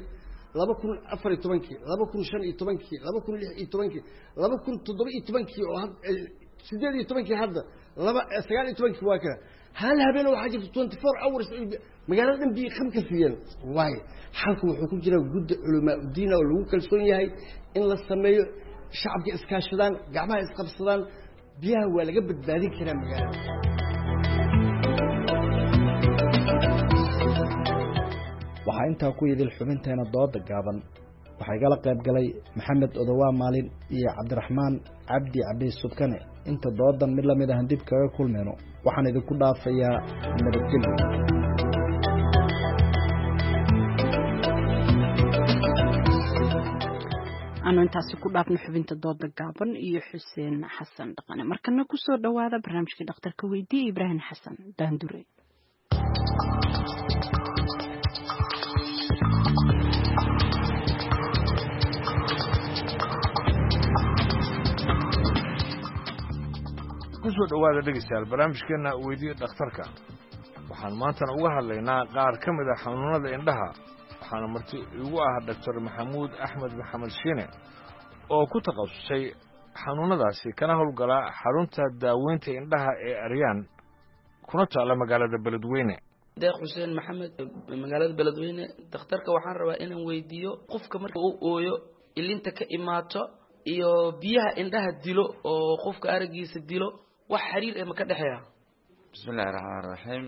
2014 2015 2016 2017 oo 18 hadda 19 waa kala hal habeen waxa jirta 24 hours magaalada dhan biyo kham ka fiyan waay halku wuxuu ku jira gudda culumaa diin oo lagu kalsoon yahay in la sameeyo shacabka iskaashadaan gacmaha isqabsadaan biyaha waa laga badbaadin karaa magaalada waxaa intaa ku yidhi xubinteena dooda gaaban waxaa igala qayb galay maxamed odowaa maalin iyo cabdiraxmaan cabdi cabiis subkane inta doodan mid lamid ah dib kaga kulmeyno waxaan idinku dhaafayaa nabadgelyo aanu intaasi ku dhaafno xubinta dooda gaaban iyo xuseen xasan dhaqane markana ku soo dhawaada barnaamijkii dhakhtarka weydiiye ibraahim xasan daandure kusoo dhawaada dhegeystayaal barnaamijkeena weydiiye dhakhtarka waxaan maantana uga hadlaynaa qaar ka mid a xanuunada indhaha waxaana marti igu ah doctor maxamuud axmed maxamed shiine oo ku takhasusay xanuunadaasi kana howlgala xarunta daaweynta indhaha ee aryaan kuna taalla magaalada beledweyne deeq xuseen maxamed magaalada beledweyne dhakhtarka waxaan rabaa inaan weydiiyo qofka marka uu ooyo ilinta ka imaato iyo biyaha indhaha dilo oo qofka aragiisa dilo wax xiriir ah ma ka dhaxeeya bismillaahi raxmaani raxiim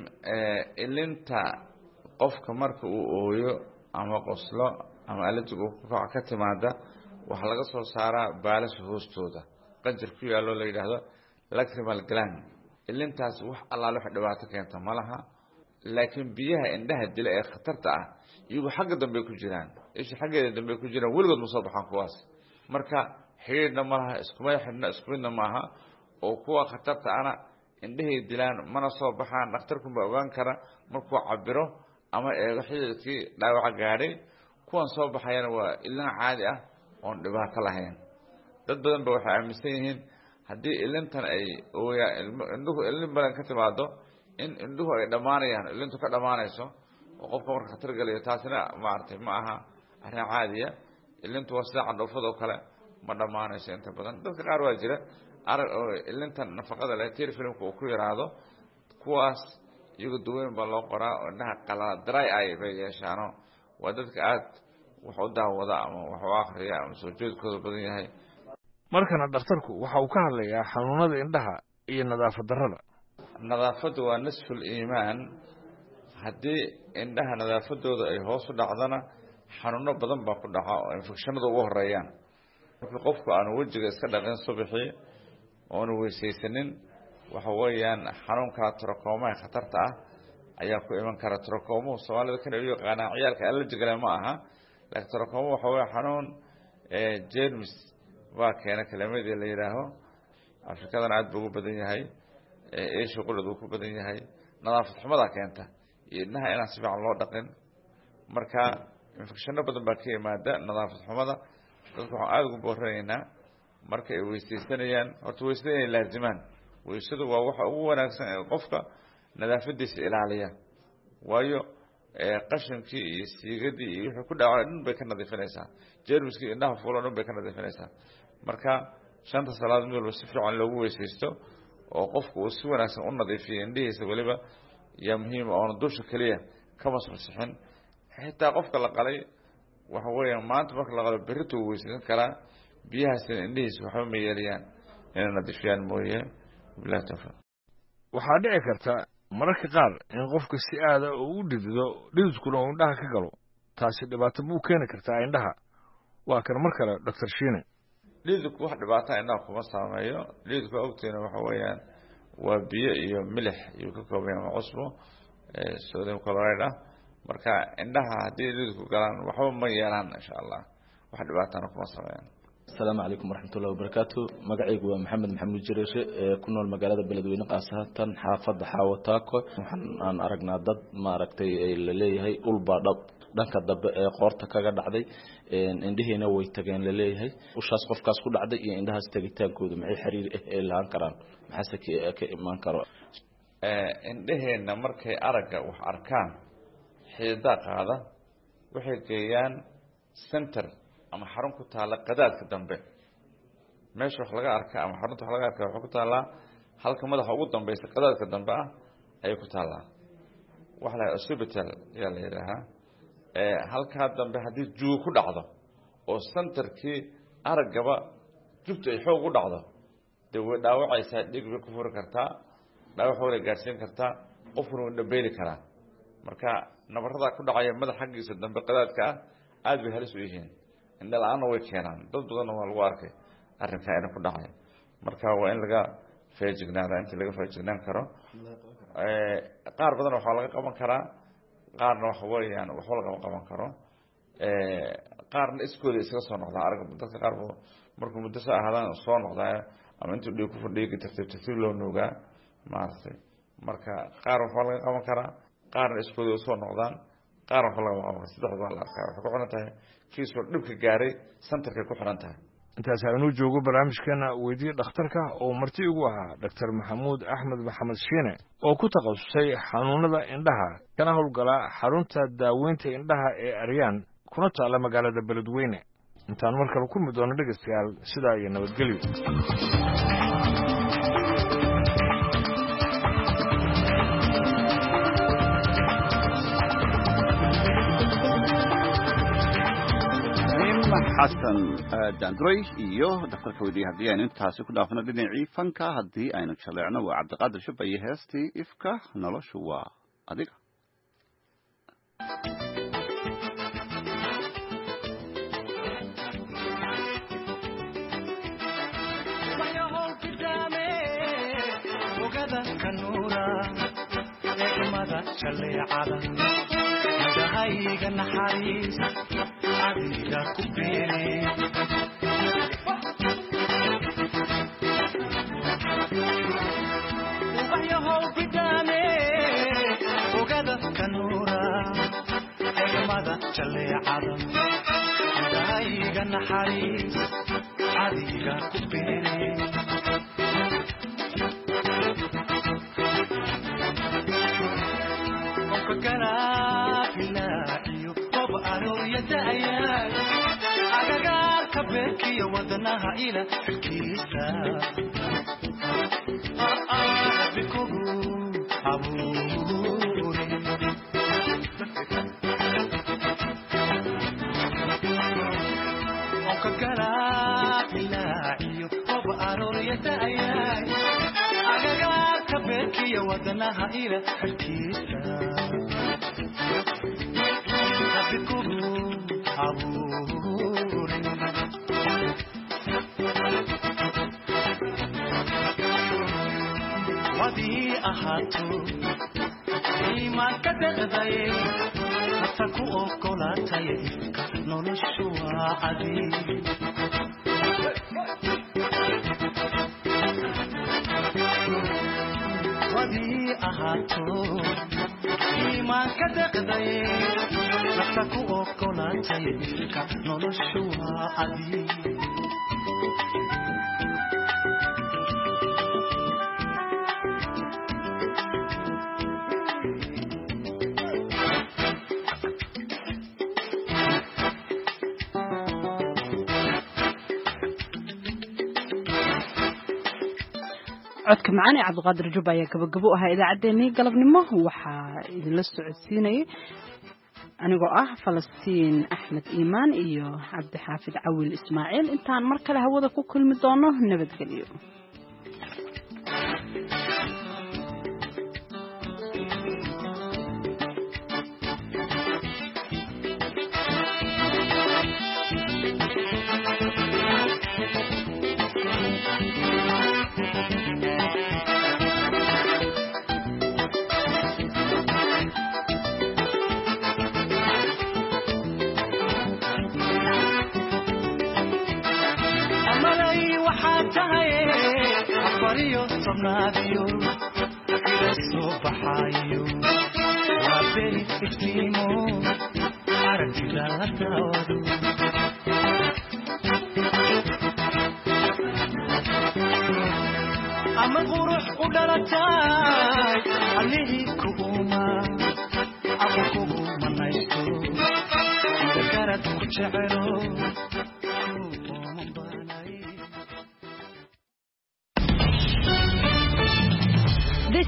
ilinta qofka marka uu ooyo ama qoslo ama allergic uu ka timaada waxa laga soo saaraa baalasha hoostooda qanjir ku yaalo la yiraahdo lacrimal gland ilintaas wax allaale wax dhibaato keenta ma laha laakiin biyaha indhaha dila ee khatarta ah iyagu xagga dambe ku jiraan isha xaggeeda dambe ku jiraan weligood ma soo baxaan kuwaas marka xiriirna ma laha iskuma xidhna isku midna maaha oo kuwa khatarta ana indhahay dilaan mana soo baxaan dhakhtarku ma ogaan kara markuu cabiro ama eego xididkii dhaawaca gaadhay kuwan soo baxayana waa ilin caadi ah oon dhibaato lahayn dad badan ba waxay aaminsan yihiin haddii ilintan ay ooyaa indhuhu ilin badan ka timaado in indhuhu ay dhammaanayaan ilintu ka dhammaanayso oo qofka marka khatar galayo taasina maaragtay ma aha arrin caadiya ilintu waa sida candhuufada oo kale ma dhammaanayso inta badan dadka qaar waa jira arag oo ilintan nafaqada leh tir filmka uu ku yaraado kuwaas iyagu daweyn baa loo qoraa oo indhaha qalala dry eye bay yeeshaano waa dadka aad wax u daawada ama wax u akhriya ama soo jeedkooda badan yahay markana dhakhtarku waxa uu ka hadlayaa xanuunada indhaha iyo nadaafad darrada nadaafaddu waa nisful iimaan haddii indhaha nadaafadooda ay hoos u dhacdana xanuuno badan baa ku dhaca oo infekshanada ugu horeeyaan marka qofku aanu wejiga iska dhaqin subaxii oonu weysaysanin waxa weeyaan xanuunka trachoma khatarta ah ayaa ku iman kara trachoma Soomaalida kan ay yaqaanaan ciyaalka allergiga leh ma aha laakiin trachoma waxa weeye xanuun germs waa keena kalamadii la yiraahdo Afrikadan aad buu u badan yahay eesha qoladu ku badan yahay nadaafad xumada keenta indhaha inaan si fiican loo dhaqin marka infekshanno badan baa ka yimaada nadaafad xumada dadku waxaan aad ugu booranaynaa marka ay weysaysanayaan horta weysada inay laazimaan weysadu waa waxa ugu wanaagsan ee qofka nadaafadiisa ilaaliya waayo qashinkii iyo siigadii iyo wixii ku dhacay dhan bay ka nadiifinaysaa jeermiskii indhaha fuulan dhan bay ka nadiifinaysaa marka shanta salaad mid walba si fiican loogu weysaysto oo qofku uu si wanaagsan u nadiifiyo indhihiisa waliba yaa muhiim ah oona dusha kaliya kama sixin xitaa qofka la qalay waxa weeyaan maanta marka la qalo berrito uu weysaysan karaa biyahaasina indhihiisa waxba ma yeelayaan inay nadiifiyaan mooye bilahi tawfiiq waxaa dhici karta mararka qaar in qofka si aada oo u dhidido dhididkuna uu indhaha ka galo taasi dhibaato buu keeni kartaa indhaha waa kan mar kale doctor shiine dhididku wax dhibaato indhaha kuma saameeyo dhididku ogteena waxa weeyaan waa biyo iyo milix iyo ka kooban yahay cusbo sodium chloride ah marka indhaha haddii dhididku galaan waxba ma yeelaan insha Allah wax dhibaatana kuma saameeyaan السلام عليكم ورحمة الله وبركاته مقعي هو محمد جريشة كنا المقالة بلدوين قاسها حافظ حاوتاكو وحن أرقنا ضد ما أرقتي اللي هي أولبا ضد دانك الضب قورتا كاقا دعدي انديه نوي تاقين اللي هي وشاس قف كاس كل دعدي اندها استاقيتان كودو معي حرير اللي هانكران محاسا كإمان كارو انديه نمركي أرقا وح أركان حيداق هذا وحي كيان سنتر ama xarun ku taala qadaadka dambe meesha wax laga arka ama xarunta wax laga arka waxay ku taallaa halka madaxa ugu dambaysa qadaadka dambe ah ayay ku taallaa waxa la hospital yaa la yidhaahaa halkaa dambe haddii juug ku dhacdo oo centerkii araggaba jugta ay xoog u dhacdo dee way dhaawacaysaa dhig bay ku furi kartaa dhaawac way gaarsiin kartaa qofkuna wuu dhabeeli karaa marka nabarada ku dhacaya madax xaggiisa dambe qadaadka ah aad bay halis u yihiin indha la-aanna way keenaan dad badanna waa lagu arkay arrinkaa ina ku dhacaya marka waa in laga feejignaada intii laga feejignaan karo qaar badan waxaa laga qaban karaa qaarna waxa weeyaan waxba lagama qaban karo qaarna iskooda iskaga soo noqdaa arag dadka qaar markuu muddo soo ahaadaan soo noqdaa ama intuu dhiig ku fadhiyo tartiib loo nuugaa maaragtay marka qaar waxba laga qaban karaa qaarna iskooda soo noqdaan qaar waxba lagama qaban karo saddexda waa la arkaa waxay ku xiran tahay kiisoo dhibka gaaray centerkay ku xiran tahay intaas aanuu joogo barnaamijkeena weydiye dhakhtarka oo marti ugu ahaa Dr. Maxamuud Axmed Maxamed Shiine oo ku takhasusay xanuunada indhaha kana howlgala xarunta daaweynta indhaha ee Aryaan kuna taala magaalada Beledweyne intaan mar kale ku mid doono dhageystayaal sidaa iyo nabadgelyo xasan daandroy iyo dhakhtarka weydiye haddii aynu intaasi ku dhaafno dhinacii fanka haddii aynu jaleecno waa cabdiqaadir shubba iyo heestii ifka noloshu waa adiga dahayga naxariis adiga ku beere ubaxyahow bidaame ogada kanuura egmada jaleecada dahayga naxariis adiga ku beere agagaarka beerkiyo wadanaha ila xilkiisa bikugu abuure onka galaabilaaciyo qob arooriyadaayay agagaarka beerkiyo wadanaha ila xilkiisa wadii ahaato iimaan ka deqdaye nafta ku ogolaataya ifka noloshu waa cadi wadii ahaato iimaan ka deqdaye nafta ku ogolaataya ifka noloshu waa cadi codka macaan ee cabdiqaadir jubba ayaa gabagabo ahaa idaacaddeenii galabnimo waxaa idinla socodsiinayay anigoo ah falastiin axmed iimaan iyo cabdixaafid cawil ismaaciil intaan mar kale hawada ku kulmi doono nabadgelyo صناديو إلى بحايو وبين تكليمو عرفتي لا تعودو أما غروح ودرتاي عليه كوما أبو كوما نايستو ذكرت كشعرو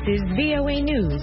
This is VOA News.